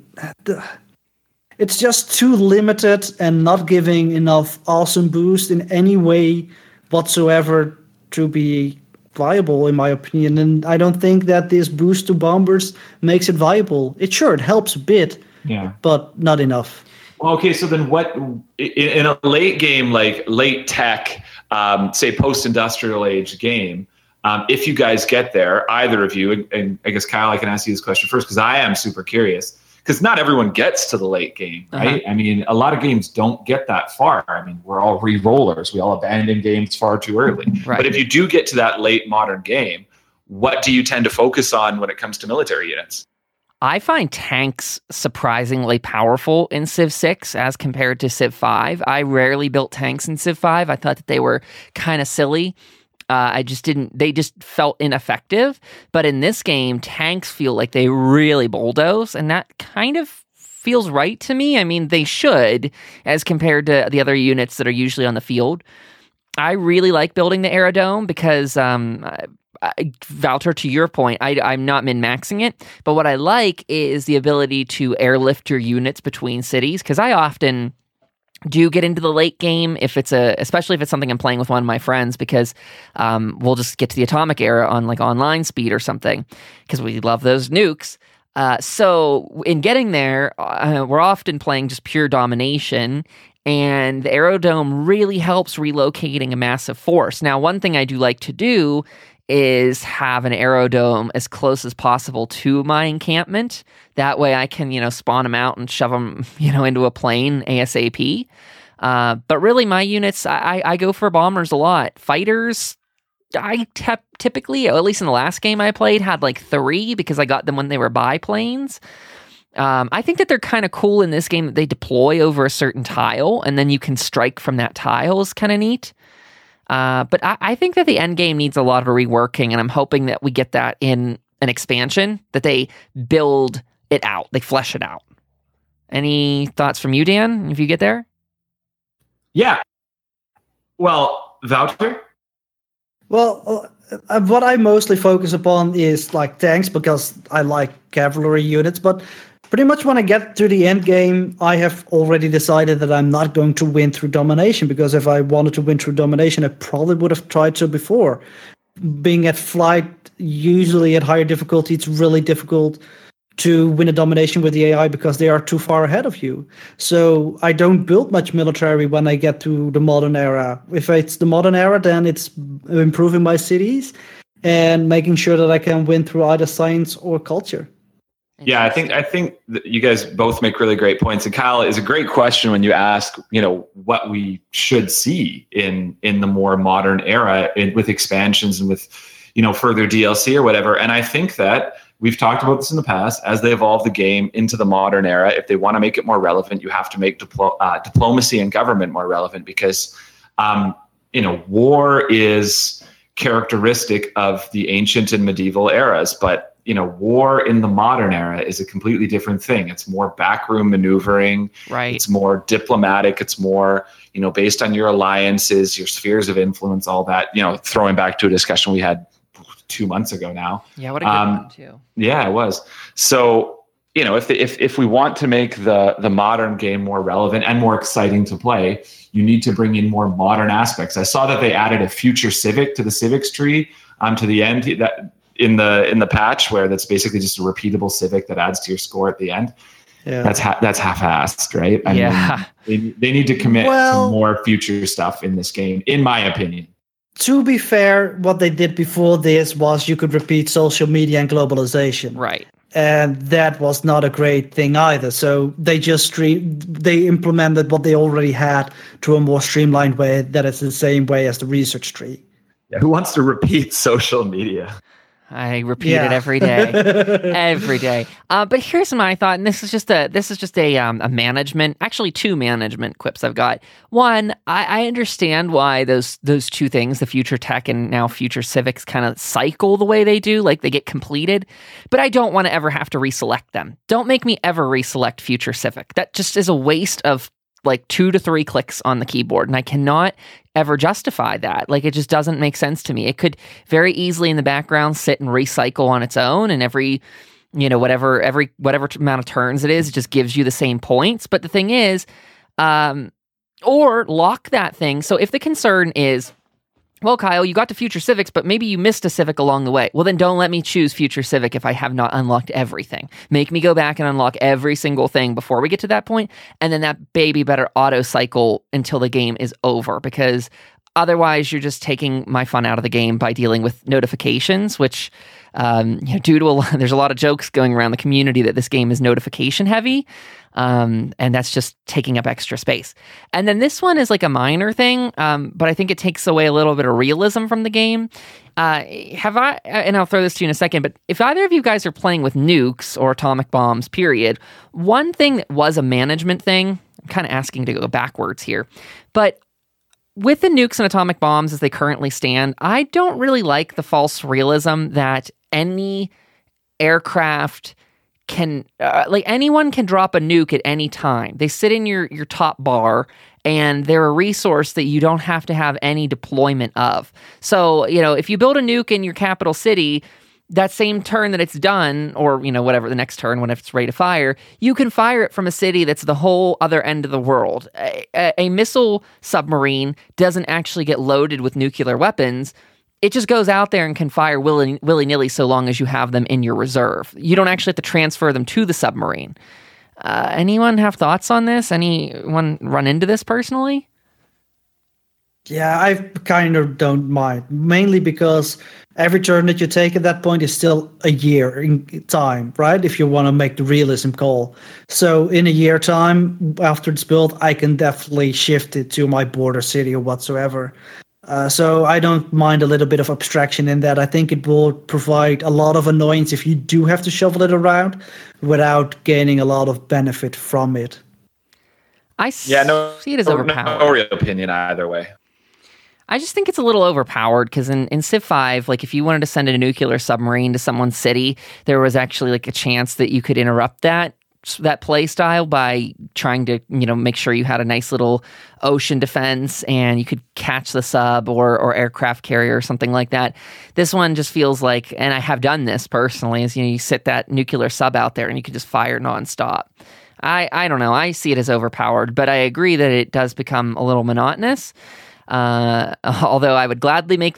S3: It's just too limited and not giving enough awesome boost in any way whatsoever to be viable, in my opinion. And I don't think that this boost to bombers makes it viable. It sure, it helps a bit,
S2: yeah,
S3: but not enough.
S2: Well, okay, so then what, in a late game, like late tech, um, say post-industrial age game, um, if you guys get there, either of you, and, and I guess Kyle, I can ask you this question first, because I am super curious, because not everyone gets to the late game, right? Uh-huh. I mean, a lot of games don't get that far. I mean, we're all re-rollers. We all abandon games far too early. Right. But if you do get to that late modern game, what do you tend to focus on when it comes to military units?
S1: I find tanks surprisingly powerful in Civ six as compared to Civ five. I rarely built tanks in Civ five. I thought that they were kind of silly. Uh, I just didn't, they just felt ineffective. But in this game, tanks feel like they really bulldoze, and that kind of feels right to me. I mean, they should, as compared to the other units that are usually on the field. I really like building the Aerodome because, um, I, Valter, to your point, I, I'm not min-maxing it, but what I like is the ability to airlift your units between cities, because I often do get into the late game if it's a, especially if it's something I'm playing with one of my friends, because um, we'll just get to the atomic era on like online speed or something, because we love those nukes. Uh, so in getting there, uh, we're often playing just pure domination, and the Aerodome really helps relocating a massive force. Now, one thing I do like to do is have an Aerodome as close as possible to my encampment. That way I can, you know, spawn them out and shove them, you know, into a plane ASAP. Uh, but really my units, I, I go for bombers a lot. Fighters, I te- typically, at least in the last game I played, had like three because I got them when they were biplanes. Um, I think that they're kind of cool in this game that they deploy over a certain tile and then you can strike from that tile is kind of neat. Uh, but I, I think that the end game needs a lot of reworking, and I'm hoping that we get that in an expansion, that they build it out, they flesh it out. Any thoughts from you, Dan, if you get there?
S2: Yeah. Well, Valter?
S3: Well, uh, what I mostly focus upon is like tanks, because I like cavalry units, but pretty much when I get to the end game, I have already decided that I'm not going to win through domination, because if I wanted to win through domination, I probably would have tried so before. Being at flight, usually at higher difficulty, it's really difficult to win a domination with the A I because they are too far ahead of you. So I don't build much military when I get to the modern era. If it's the modern era, then it's improving my cities and making sure that I can win through either science or culture.
S2: Yeah, I think I think that you guys both make really great points. And Kyle, is a great question when you ask, you know, what we should see in in the more modern era in, with expansions and with, you know, further D L C or whatever. And I think that we've talked about this in the past. As they evolve the game into the modern era, if they want to make it more relevant, you have to make diplo- uh, diplomacy and government more relevant because, um, you know, war is characteristic of the ancient and medieval eras, but you know, war in the modern era is a completely different thing. It's more backroom maneuvering.
S1: Right.
S2: It's more diplomatic. It's more, you know, based on your alliances, your spheres of influence, all that, you know, throwing back to a discussion we had two months ago now.
S1: Yeah, what a good
S2: um,
S1: one too.
S2: Yeah, it was. So, you know, if the, if if we want to make the the modern game more relevant and more exciting to play, you need to bring in more modern aspects. I saw that they added a future civic to the civics tree um, to the end that in the in the patch where that's basically just a repeatable civic that adds to your score at the end. Yeah, that's ha- that's half-assed, right? I
S1: yeah,
S2: mean, they they need to commit well, to more future stuff in this game, in my opinion.
S3: To be fair, what they did before this was you could repeat social media and globalization.
S1: Right.
S3: And that was not a great thing either. So they just stream, they implemented what they already had to a more streamlined way that is the same way as the research tree.
S2: Yeah, who wants to repeat social media?
S1: I repeat
S3: yeah.
S1: it every day, every day. Uh, but here's my thought, and this is just a this is just a um, a management, actually two management quips I've got. One, I, I understand why those those two things, the future tech and now future civics, kind of cycle the way they do, like they get completed. But I don't want to ever have to reselect them. Don't make me ever reselect future civic. That just is a waste of like two to three clicks on the keyboard, and I cannot ever justify that. Like, it just doesn't make sense to me. It could very easily in the background sit and recycle on its own, and every, you know, whatever, every, whatever amount of turns it is, it just gives you the same points. But the thing is, um, or lock that thing. So if the concern is, well, Kyle, you got to Future Civics, but maybe you missed a Civic along the way. Well, then don't let me choose Future Civic if I have not unlocked everything. Make me go back and unlock every single thing before we get to that point, and then that baby better auto cycle until the game is over, because otherwise you're just taking my fun out of the game by dealing with notifications, which, um, you know, due to a lot, there's a lot of jokes going around the community that this game is notification heavy. Um, and that's just taking up extra space. And then this one is like a minor thing, um, but I think it takes away a little bit of realism from the game. Uh, have I, and I'll throw this to you in a second, but if either of you guys are playing with nukes or atomic bombs, period, one thing that was a management thing, I'm kind of asking to go backwards here, but with the nukes and atomic bombs as they currently stand, I don't really like the false realism that any aircraft can, uh, like anyone can drop a nuke at any time. They sit in your, your top bar, and they're a resource that you don't have to have any deployment of. So, you know, if you build a nuke in your capital city, that same turn that it's done, or, you know, whatever the next turn when it's ready to fire, you can fire it from a city that's the whole other end of the world. A, a, a missile submarine doesn't actually get loaded with nuclear weapons. It just goes out there and can fire willy, willy-nilly so long as you have them in your reserve. You don't actually have to transfer them to the submarine. Uh, anyone have thoughts on this? Anyone run into this personally?
S3: Yeah, I kind of don't mind, mainly because every turn that you take at that point is still a year in time, right? If you want to make the realism call. So in a year time, after it's built, I can definitely shift it to my border city or whatsoever. Uh, so I don't mind a little bit of abstraction in that. I think it will provide a lot of annoyance if you do have to shuffle it around without gaining a lot of benefit from it.
S1: I yeah, no, see it as
S2: no,
S1: overpowered.
S2: No real opinion either way.
S1: I just think it's a little overpowered because in, in Civ five, like if you wanted to send a nuclear submarine to someone's city, there was actually like a chance that you could interrupt that that play style by trying to, you know, make sure you had a nice little ocean defense and you could catch the sub or or aircraft carrier or something like that. This one just feels like, and I have done this personally, is, you know, you sit that nuclear sub out there and you can just fire nonstop. I, I don't know. I see it as overpowered, but I agree that it does become a little monotonous. Uh, although I would gladly make that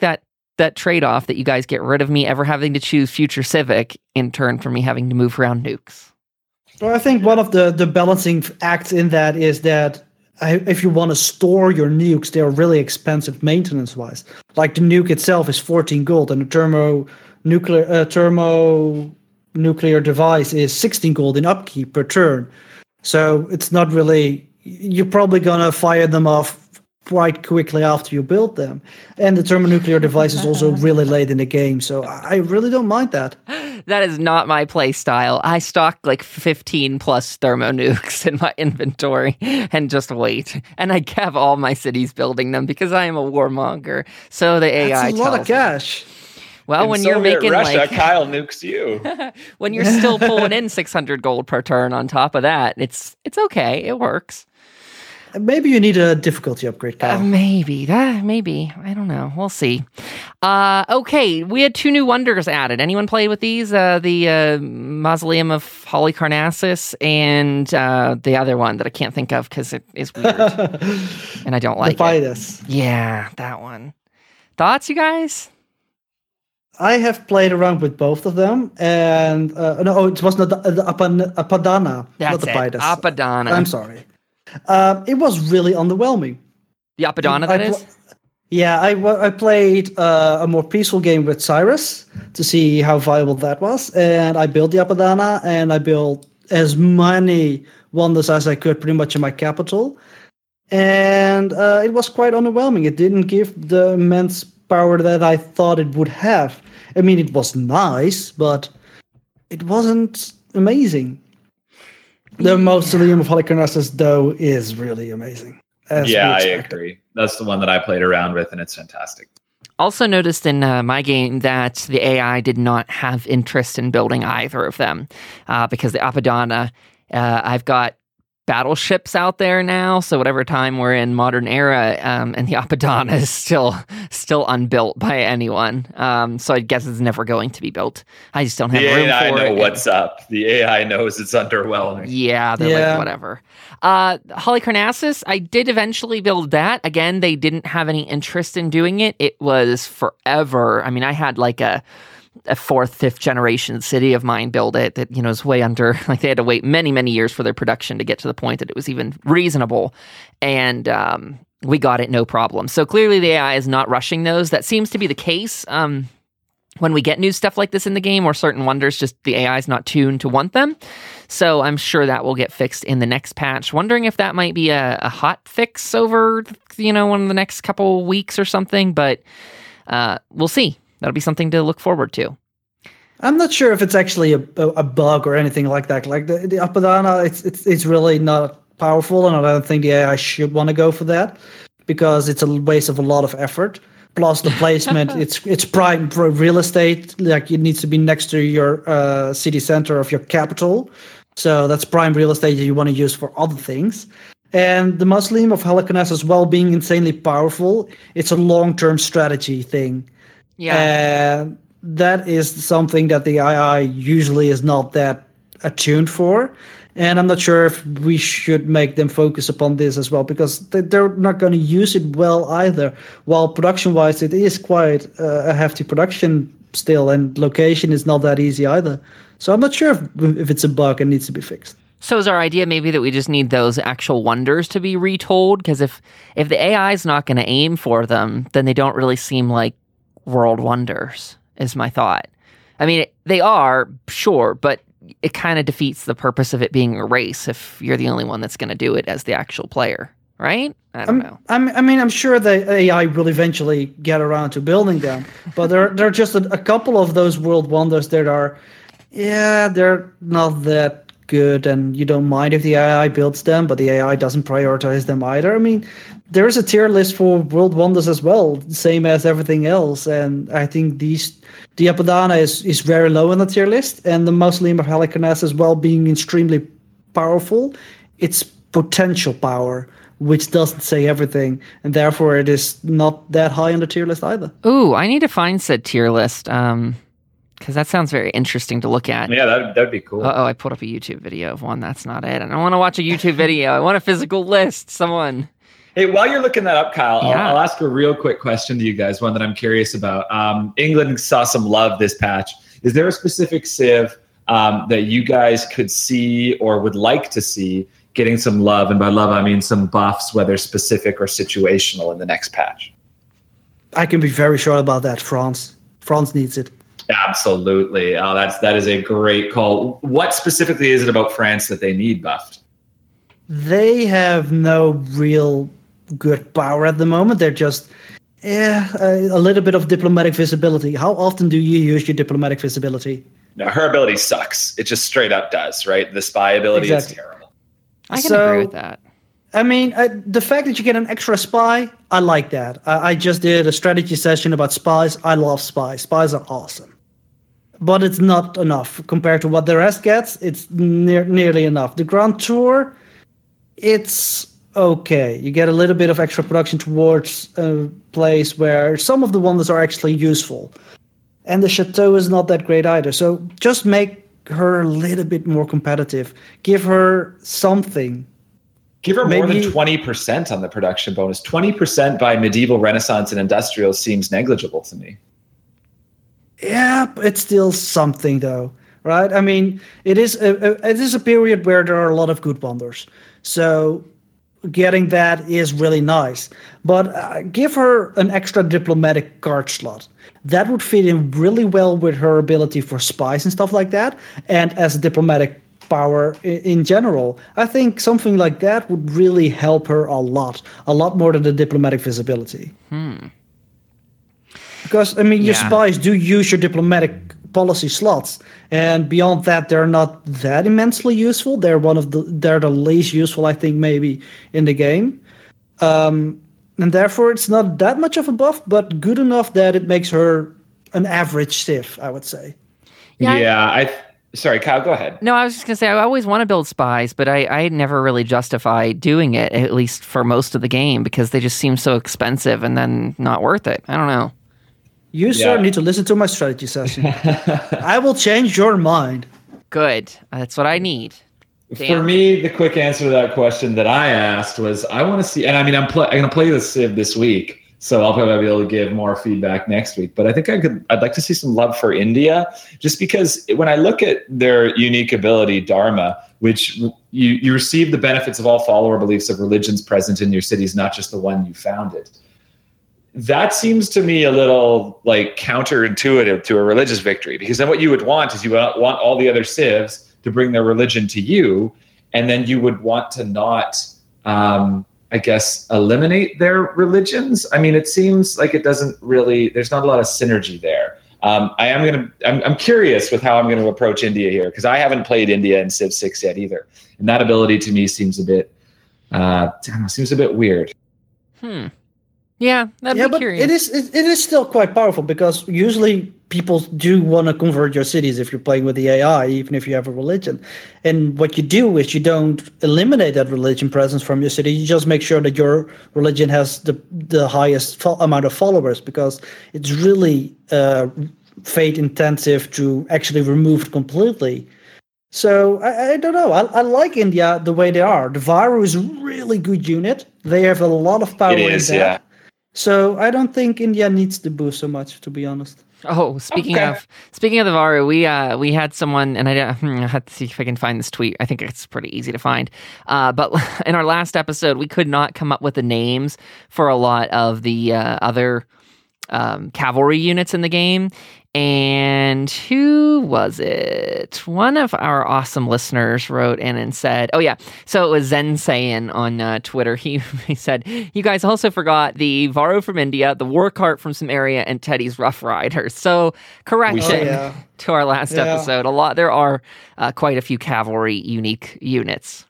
S1: that trade-off that you guys get rid of me ever having to choose Future Civic in turn for me having to move around nukes?
S3: Well, I think one of the, the balancing acts in that is that if you want to store your nukes, they're really expensive maintenance-wise. Like the nuke itself is fourteen gold, and the thermo nuclear uh, thermo nuclear device is sixteen gold in upkeep per turn. So it's not really. You're probably gonna fire them off quite quickly after you build them. And the thermonuclear device is also really late in the game, so I really don't mind that.
S1: That is not my play style. I stock like fifteen plus thermonukes in my inventory and just wait. And I have all my cities building them because I am a warmonger. So the A I
S3: That's a lot of
S1: tells
S3: cash.
S1: me. Well,
S2: In
S1: when you're
S2: Soviet
S1: making
S2: Russia,
S1: like
S2: Kyle nukes you.
S1: when you're still pulling in six hundred gold per turn on top of that, it's it's okay. It works.
S3: Maybe you need a difficulty upgrade, Kyle.
S1: Uh, maybe that maybe I don't know. We'll see. Uh, okay, we had two new wonders added. Anyone played with these? Uh, the uh, Mausoleum of Halicarnassus and uh, the other one that I can't think of because it is weird and I don't like
S3: the
S1: it.
S3: Fidus.
S1: Yeah, that one. Thoughts, you guys?
S3: I have played around with both of them, and uh, no, it was not the, the Apan- Apadana,
S1: That's
S3: not the
S1: it.
S3: Fidus.
S1: Apadana.
S3: I'm sorry. Um, it was really underwhelming.
S1: The Apadana,
S3: I
S1: that
S3: pl-
S1: is?
S3: Yeah, I, w- I played uh, a more peaceful game with Cyrus to see how viable that was, and I built the Apadana, and I built as many wonders as I could pretty much in my capital, and uh, it was quite underwhelming. It didn't give the immense power that I thought it would have. I mean, it was nice, but it wasn't amazing. The Mausoleum of Halicarnassus, though, is really amazing. as we
S2: Yeah, I
S3: expected.
S2: agree. That's the one that I played around with, and it's fantastic.
S1: Also noticed in uh, my game that the A I did not have interest in building either of them uh, because the Apadana, uh, I've got battleships out there now, so whatever time we're in modern era, um, and the Apadana is still still unbuilt by anyone. Um, so I guess it's never going to be built. I just don't have
S2: The
S1: room
S2: A I
S1: for
S2: know
S1: it.
S2: what's up. The A I knows it's underwhelming.
S1: Yeah, they're
S3: Yeah.
S1: like, whatever. Uh, Halicarnassus, I did eventually build that. Again, they didn't have any interest in doing it. It was forever. I mean, I had like a a fourth, fifth generation city of mine build it that, you know, is way under, like they had to wait many, many years for their production to get to the point that it was even reasonable. And um, we got it no problem. So clearly the A I is not rushing those. That seems to be the case. Um, when we get new stuff like this in the game or certain wonders, just the A I is not tuned to want them. So I'm sure that will get fixed in the next patch. Wondering if that might be a, a hot fix over, you know, one of the next couple weeks or something, but uh, we'll see. That'll be something to look forward to.
S3: I'm not sure if it's actually a, a, a bug or anything like that. Like the, the Apadana, it's, it's it's really not powerful, and I don't think the A I should want to go for that because it's a waste of a lot of effort. Plus the placement, it's it's prime for real estate. Like it needs to be next to your uh, city center of your capital, so that's prime real estate that you want to use for other things. And the Mausoleum of Halicarnassus, as well, being insanely powerful, it's a long-term strategy thing.
S1: Yeah.
S3: And that is something that the A I usually is not that attuned for. And I'm not sure if we should make them focus upon this as well, because they- they're not going to use it well either. While production-wise, it is quite uh, a hefty production still, and location is not that easy either. So I'm not sure if, if it's a bug and needs to be fixed.
S1: So is our idea maybe that we just need those actual wonders to be retold? Because if, if the A I is not going to aim for them, then they don't really seem like world wonders, is my thought. I mean, it, they are, sure, but it kind of defeats the purpose of it being a race if you're the only one that's going to do it as the actual player, right? I don't
S3: I'm,
S1: know.
S3: I'm, I mean, I'm sure the A I will eventually get around to building them, but there, there are just a, a couple of those world wonders that are, yeah, they're not that good, and you don't mind if the A I builds them, but the A I doesn't prioritize them either. I mean, there is a tier list for world wonders as well, same as everything else, and I think these the Apadana is, is very low on the tier list, and the Mausoleum of Halicarnassus, as well, being extremely powerful, it's potential power, which doesn't say everything, and therefore it is not that high on the tier list either.
S1: Ooh, I need to find said tier list, um, because that sounds very interesting to look at.
S2: Yeah, that that'd be cool.
S1: Uh-oh, I put up a YouTube video of one. That's not it. I don't want to watch a YouTube video. I want a physical list. Someone.
S2: Hey, while you're looking that up, Kyle,
S1: Yeah.
S2: I'll, I'll ask a real quick question to you guys, one that I'm curious about. Um, England saw some love this patch. Is there a specific Civ um, that you guys could see or would like to see getting some love? And by love, I mean some buffs, whether specific or situational, in the next patch.
S3: I can be very sure about that. France, France needs it.
S2: Absolutely. Oh, that's that is a great call. What specifically is it about France that they need buffed?
S3: They have no real good power at the moment. They're just yeah, a, a little bit of diplomatic visibility. How often do you use your diplomatic visibility?
S2: No, her ability sucks. It just straight up does, right? The spy ability
S3: Exactly.
S2: is terrible.
S1: I can
S3: So-
S1: agree with that.
S3: I mean, uh, the fact that you get an extra spy, I like that. I, I just did a strategy session about spies. I love spies. Spies are awesome. But it's not enough compared to what the rest gets. It's near, nearly enough. The Grand Tour, it's okay. You get a little bit of extra production towards a place where some of the wonders are actually useful. And the Chateau is not that great either. So just make her a little bit more competitive. Give her something.
S2: Give her more
S3: Maybe-
S2: than twenty percent on the production bonus. twenty percent by medieval, Renaissance, and industrial seems negligible to me.
S3: Yeah, but it's still something though, right? I mean, it is a, a, it is a period where there are a lot of good wonders. So getting that is really nice. But uh, give her an extra diplomatic card slot. That would fit in really well with her ability for spies and stuff like that, and as a diplomatic power in, in general. I think something like that would really help her a lot, a lot more than the diplomatic visibility.
S1: Hmm.
S3: Because, I mean, your
S1: Yeah.
S3: spies do use your diplomatic policy slots, and beyond that, they're not that immensely useful. They're one of the they're the least useful, I think, maybe in the game, um, and therefore it's not that much of a buff, but good enough that it makes her an average Civ, I would say.
S1: Yeah,
S2: Yeah,
S1: I-
S2: I. Sorry, Kyle, go ahead.
S1: No, I was just gonna say I always want to build spies, but I, I never really justify doing it, at least for most of the game, because they just seem so expensive and then not worth it. I don't know.
S3: You, sir,
S2: Yeah.
S3: need to listen to my strategy session. I will change your mind.
S1: Good. That's what I need.
S2: For
S1: Dan?
S2: me, the quick answer to that question that I asked was, I want to see, and I mean, I'm, pl- I'm going to play the Civ this week, so I'll probably be able to give more feedback next week. But I think I could, I'd like to see some love for India, just because when I look at their unique ability, Dharma, which you you receive the benefits of all follower beliefs of religions present in your cities, not just the one you founded. That seems to me a little like counterintuitive to a religious victory, because then what you would want is you want want all the other civs to bring their religion to you, and then you would want to not, um, I guess, eliminate their religions. I mean, it seems like it doesn't really. There's not a lot of synergy there. Um, I am gonna. I'm, I'm curious with how I'm going to approach India here, because I haven't played India in Civ six yet either, and that ability to me seems a bit, uh, I don't know, seems a bit weird.
S1: Hmm. Yeah, that'd
S3: yeah,
S1: be
S3: but
S1: curious.
S3: it is it, it is still quite powerful, because usually people do want to convert your cities if you're playing with the A I, even if you have a religion. And what you do is you don't eliminate that religion presence from your city. You just make sure that your religion has the the highest fo- amount of followers, because it's really uh, fate intensive to actually remove it completely. So I, I don't know. I, I like India the way they are. The Varu is a really good unit. They have a lot of power
S2: It is,
S3: in that.
S2: yeah.
S3: So I don't think India needs the boost so much, to be honest.
S1: Oh, speaking
S2: Okay.
S1: of speaking of the Varu, we uh we had someone, and I, don't- hmm, I had to see if I can find this tweet. I think it's pretty easy to find. Uh, but in our last episode, we could not come up with the names for a lot of the uh, other um, cavalry units in the game. And who was it? One of our awesome listeners wrote in and said, oh, yeah. So it was Zen Saiyan on uh, Twitter. He, he said, you guys also forgot the Varu from India, the War Cart from Samaria, and Teddy's Rough Riders. So correction
S3: Oh, yeah.
S1: to our last
S3: Yeah.
S1: episode. A lot. There are uh, quite a few cavalry unique units.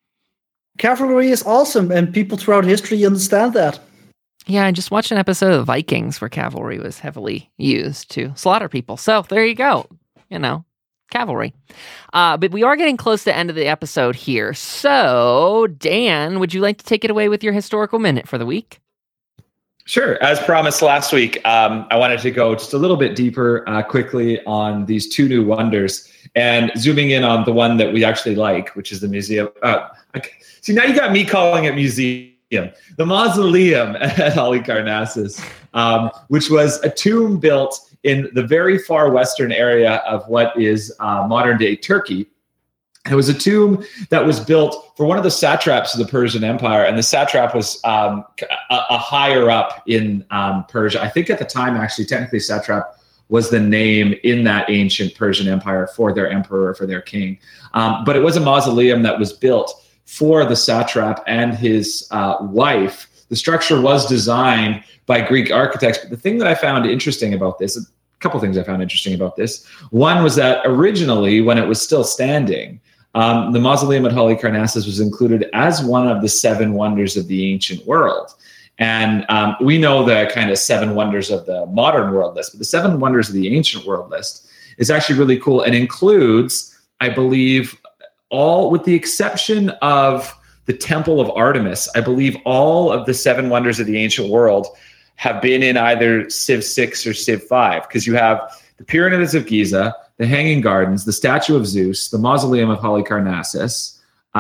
S3: Cavalry is awesome, and people throughout history understand that.
S1: Yeah, I just watched an episode of Vikings where cavalry was heavily used to slaughter people. So there you go. You know, cavalry. Uh, but we are getting close to the end of the episode here. So, Dan, would you like to take it away with your historical minute for the week?
S2: Sure. As promised last week, um, I wanted to go just a little bit deeper uh, quickly on these two new wonders, and zooming in on the one that we actually like, which is the museum. Uh, okay. See, now you got me calling it museum Yeah, the mausoleum at Halicarnassus, um, which was a tomb built in the very far western area of what is uh, modern-day Turkey. It was a tomb that was built for one of the satraps of the Persian Empire, and the satrap was um, a, a higher up in um, Persia. I think at the time, actually, technically, satrap was the name in that ancient Persian Empire for their emperor, for their king. Um, but it was a mausoleum that was built for the satrap and his uh, wife. The structure was designed by Greek architects. But the thing that I found interesting about this, a couple things I found interesting about this. One was that originally, when it was still standing, um, the mausoleum at Halicarnassus was included as one of the seven wonders of the ancient world. And um, we know the kind of seven wonders of the modern world list, but the seven wonders of the ancient world list is actually really cool and includes, I believe, all, with the exception of the Temple of Artemis, I believe all of the seven wonders of the ancient world have been in either Civ six or Civ five, because you have the Pyramids of Giza, the Hanging Gardens, the Statue of Zeus, the Mausoleum of Halicarnassus,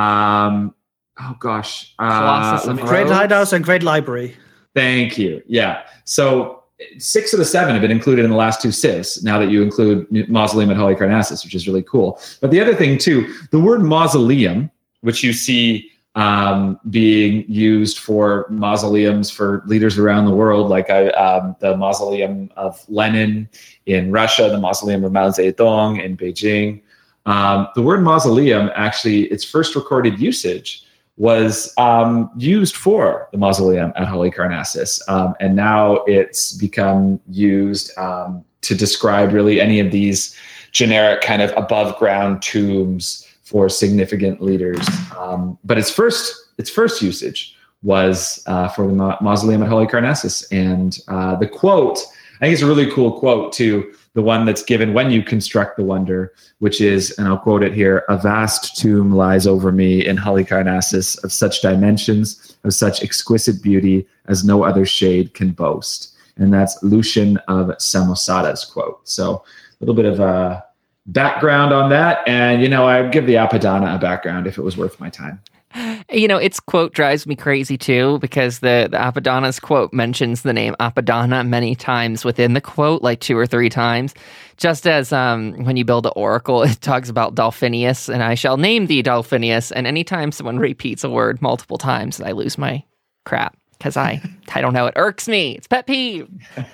S2: um, oh gosh. Uh,
S3: Great Lighthouse and Great Library.
S2: Thank you. Yeah. So six of the seven have been included in the last two civs, now that you include Mausoleum at Halicarnassus, which is really cool. But the other thing, too, the word mausoleum, which you see um, being used for mausoleums for leaders around the world, like I, um, the Mausoleum of Lenin in Russia, the Mausoleum of Mao Zedong in Beijing. Um, the word mausoleum, actually, its first recorded usage was um, used for the mausoleum at Halicarnassus. Um, and now it's become used um, to describe really any of these generic kind of above ground tombs for significant leaders. Um, but its first its first usage was uh, for the ma- mausoleum at Halicarnassus. And uh, the quote, I think it's a really cool quote too, the one that's given when you construct the wonder, which is, and I'll quote it here, "A vast tomb lies over me in Halicarnassus of such dimensions, of such exquisite beauty as no other shade can boast." And that's Lucian of Samosata's quote. So a little bit of a background on that. And, you know, I'd give the Apadana a background if it was worth my time.
S1: You know, its quote drives me crazy too, because the, the Apadana's quote mentions the name Apadana many times within the quote, like two or three times. Just as um, when you build an oracle, it talks about Dolphinius, and I shall name thee Dolphinius. And anytime someone repeats a word multiple times, I lose my crap, because I, I don't know, it irks me. It's pet peeve.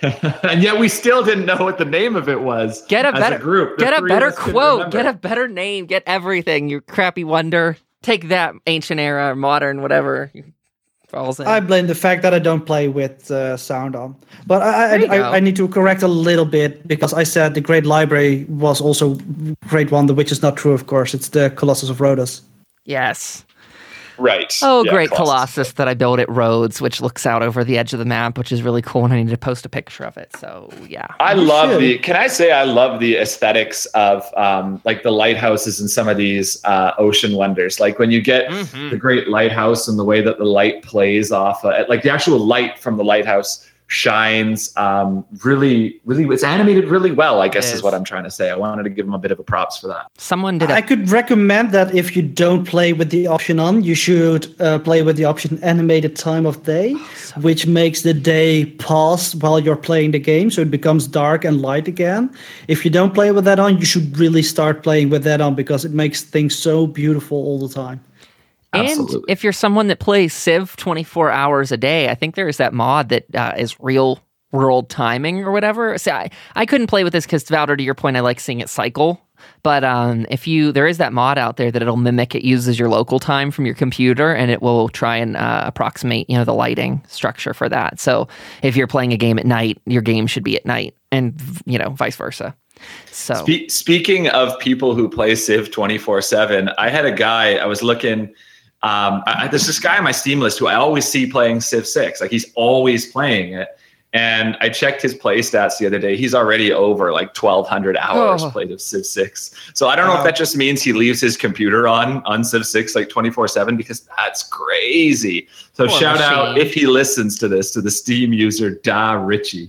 S2: And yet we still didn't know what the name of it was.
S1: Get a
S2: as
S1: better
S2: a group. The
S1: Get a better quote.
S2: remember.
S1: Get a better name. Get everything. You crappy wonder. Take that, ancient era, modern, whatever falls in.
S3: I blame the fact that I don't play with uh, sound on. But I I,
S1: go.
S3: I I need to correct a little bit, because I said the Great Library was also Great Wonder, which is not true, of course. It's the Colossus of Rhodes.
S1: Yes.
S2: Right.
S1: Oh,
S2: Yeah,
S1: great
S2: Colossus.
S1: Colossus that I built at Rhodes, which looks out over the edge of the map, which is really cool, and I need to post a picture of it. So, yeah.
S2: I
S3: You
S2: love
S3: should.
S2: the, can I say I love the aesthetics of um, like the lighthouses and some of these uh, ocean wonders. Like when you get
S1: Mhm.
S2: the great lighthouse and the way that the light plays off, uh, like the actual light from the lighthouse shines um, really, really, it's animated really well, I guess
S1: It
S2: is
S1: is.
S2: what I'm trying to say. I wanted to give them a bit of a props for that.
S1: Someone did
S3: I
S1: a
S3: could recommend that if you don't play with the option on, you should uh, play with the option animated time of day, which makes the day pause while you're playing the game, so it becomes dark and light again. If you don't play with that on, you should really start playing with that on, because it makes things so beautiful all the time.
S1: And
S2: Absolutely.
S1: if you're someone that plays Civ twenty-four hours a day, I think there is that mod that uh, is real world timing or whatever. So I, I couldn't play with this because, Valder, to your point, I like seeing it cycle. But um, if you, there is that mod out there that it'll mimic, it uses your local time from your computer, and it will try and uh, approximate, you know, the lighting structure for that. So if you're playing a game at night, your game should be at night, and, you know, vice versa. So
S2: Spe- speaking of people who play Civ twenty-four seven, I had a guy, I was looking, um, I, there's this guy on my Steam list who I always see playing Civ six. Like he's always playing it. And I checked his play stats the other day. He's already over like twelve hundred hours
S1: Oh.
S2: played of Civ six. So I don't know
S3: Wow.
S2: if that just means he leaves his computer on on Civ six like twenty-four seven, because that's crazy. So
S1: Poor
S2: shout out,
S1: machine.
S2: if he listens to this, to the Steam user Da Richie.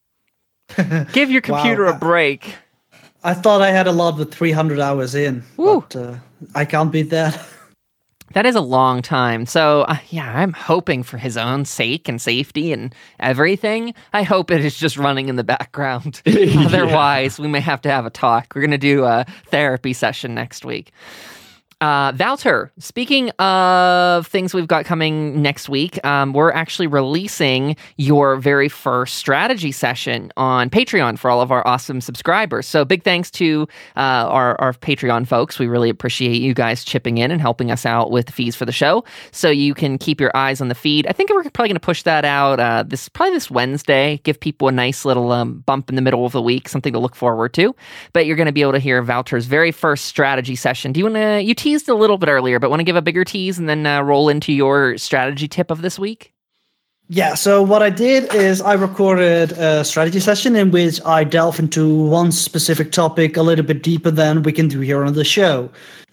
S1: give your computer
S3: Wow.
S1: a break.
S3: I thought I had a lot with three hundred hours in,
S1: Woo.
S3: but uh, I can't beat that.
S1: That is a long time. So, uh, yeah, I'm hoping for his own sake and safety and everything. I hope it is just running in the background. yeah. Otherwise, we may have to have a talk. We're going to do a therapy session next week. Uh, Wouter, speaking of things we've got coming next week, um, we're actually releasing your very first strategy session on Patreon for all of our awesome subscribers. So big thanks to uh, our, our Patreon folks. We really appreciate you guys chipping in and helping us out with the fees for the show. So you can keep your eyes on the feed. I think we're probably going to push that out uh, this probably this Wednesday, give people a nice little um, bump in the middle of the week, something to look forward to. But you're going to be able to hear Wouter's very first strategy session. Do you want to, you teased a little bit earlier, but want to give a bigger tease and then uh, roll into your strategy tip of this week?
S3: Yeah, so what I did is I recorded a strategy session in which I delve into one specific topic a little bit deeper than we can do here on the show.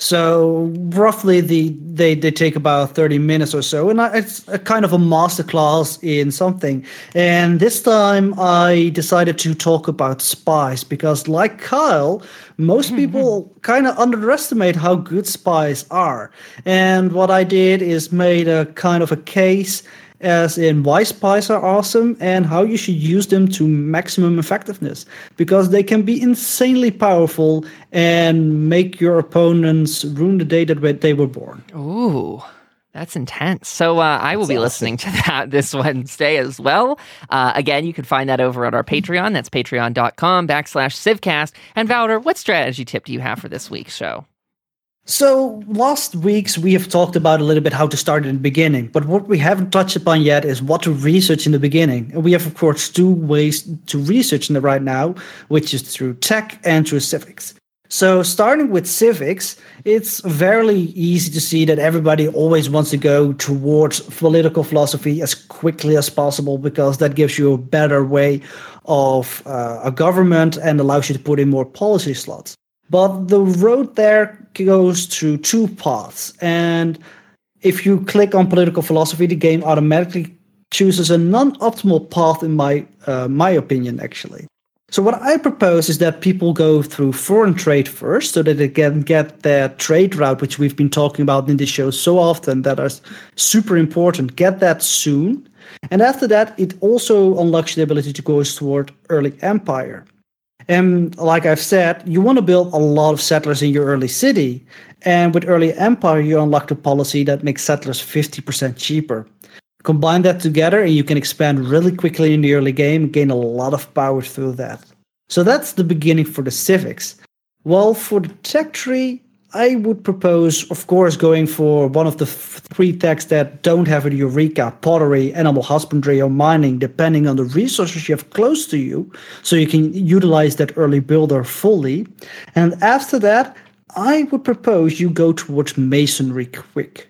S3: So roughly the they, they take about thirty minutes or so, and I, it's a kind of a masterclass in something. And this time I decided to talk about spies because, like Kyle, most people kind of underestimate how good spies are. And what I did is made a kind of a case as in why spies are awesome and how you should use them to maximum effectiveness, because they can be insanely powerful and make your opponents ruin the day that they were born.
S1: Ooh, that's intense. So uh, I will that's be awesome. listening to that this Wednesday as well. Uh, again, you can find that over at our Patreon. That's patreon.com backslash Civcast. And Wouter, what strategy tip do you have for this week's show?
S3: So last week's we have talked about a little bit how to start in the beginning, but what we haven't touched upon yet is what to research in the beginning. And we have, of course, two ways to research in the right now, which is through tech and through civics. So starting with civics, it's very easy to see that everybody always wants to go towards political philosophy as quickly as possible because that gives you a better way of uh, a government and allows you to put in more policy slots. But the road there goes through two paths. And if you click on political philosophy, the game automatically chooses a non-optimal path in my uh, my opinion, actually. So what I propose is that people go through foreign trade first so that they can get their trade route, which we've been talking about in this show so often that are super important, get that soon. And after that, it also unlocks the ability to go toward early empire. And like I've said, you want to build a lot of settlers in your early city. And with early empire, you unlock the policy that makes settlers fifty percent cheaper. Combine that together and you can expand really quickly in the early game and gain a lot of power through that. So that's the beginning for the civics. Well, for the tech tree, I would propose, of course, going for one of the f- three techs that don't have a eureka, pottery, animal husbandry, or mining, depending on the resources you have close to you, so you can utilize that early builder fully. And after that, I would propose you go towards masonry quick.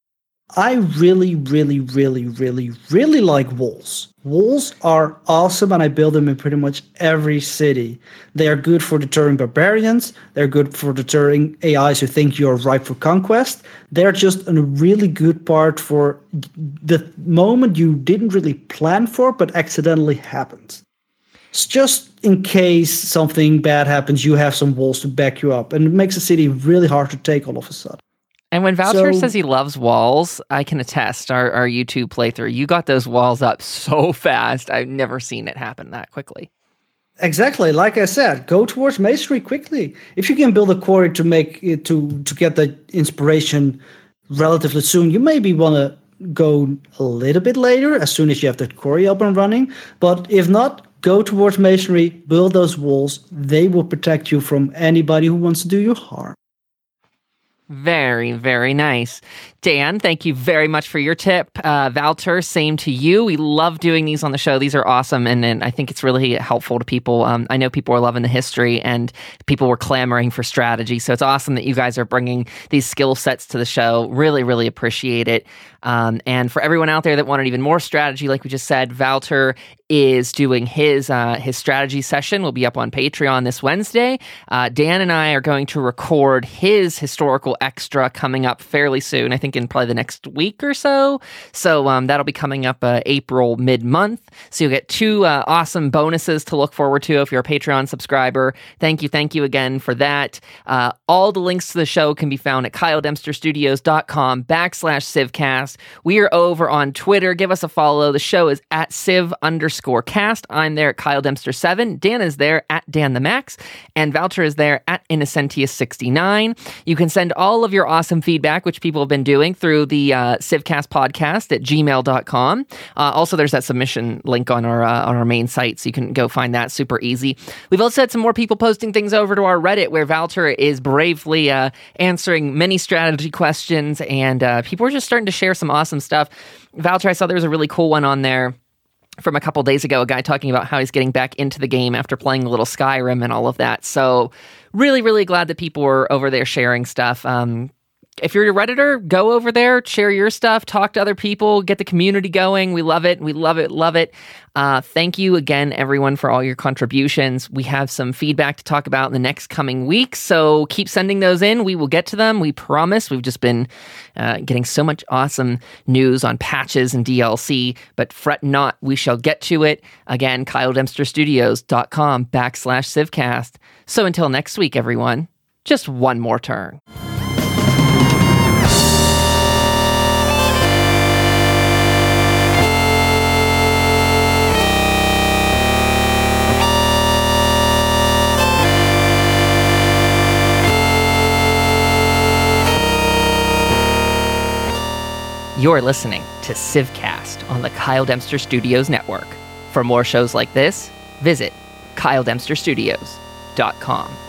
S3: I really, really, really, really, really like walls. Walls are awesome, and I build them in pretty much every city. They are good for deterring barbarians. They're good for deterring A Is who think you're ripe for conquest. They're just a really good part for the moment you didn't really plan for, but accidentally happened. It's just in case something bad happens, you have some walls to back you up, and it makes a city really hard to take all of a sudden.
S1: And when Wouter
S3: so,
S1: says he loves walls, I can attest our, our YouTube playthrough. You got those walls up so fast. I've never seen it happen that quickly.
S3: Exactly. Like I said, go towards masonry quickly. If you can build a quarry to make it to, to get the inspiration relatively soon, you maybe want to go a little bit later, as soon as you have the quarry up and running. But if not, go towards masonry, build those walls. They will protect you from anybody who wants to do you harm.
S1: Very, very nice. Dan, thank you very much for your tip. Uh, Wouter, same to you. We love doing these on the show. These are awesome, and, and I think it's really helpful to people. Um, I know people are loving the history, and people were clamoring for strategy, so it's awesome that you guys are bringing these skill sets to the show. Really, really appreciate it. Um, and for everyone out there that wanted even more strategy, like we just said, Valter is doing his uh, his strategy session. Will be up on Patreon this Wednesday. Uh, Dan and I are going to record his historical extra coming up fairly soon. I think in probably the next week or so. So um, that'll be coming up uh, April mid-month. So you'll get two uh, awesome bonuses to look forward to if you're a Patreon subscriber. Thank you, thank you again for that. Uh, all the links to the show can be found at kyledempsterstudios.com backslash Civcast. We are over on Twitter. Give us a follow. The show is at Civ underscore cast. I'm there at Kyle Dempster seven. Dan is there at Dan the Max. And Valter is there at Innocentius sixty-nine. You can send all of your awesome feedback, which people have been doing, through the uh, Civcast podcast at gmail dot com. Uh, also, there's that submission link on our uh, on our main site, so you can go find that super easy. We've also had some more people posting things over to our Reddit, where Valter is bravely uh, answering many strategy questions, and uh, people are just starting to share some awesome stuff. Valter, I saw there was a really cool one on there from a couple days ago, a guy talking about how he's getting back into the game after playing a little Skyrim and all of that. So really, really glad that people were over there sharing stuff. Um, if you're a Redditor, go over there, share your stuff, talk to other people, get the community going. We love it. We love it. Love it. Uh, thank you again, everyone, for all your contributions. We have some feedback to talk about in the next coming weeks, so keep sending those in. We will get to them. We promise. We've just been uh, getting so much awesome news on patches and D L C, but fret not. We shall get to it. Again, kyledempsterstudios.com backslash Civcast. So until next week, everyone, just one more turn. You're listening to Civcast on the Kyle Dempster Studios Network. For more shows like this, visit kyle dempster studios dot com.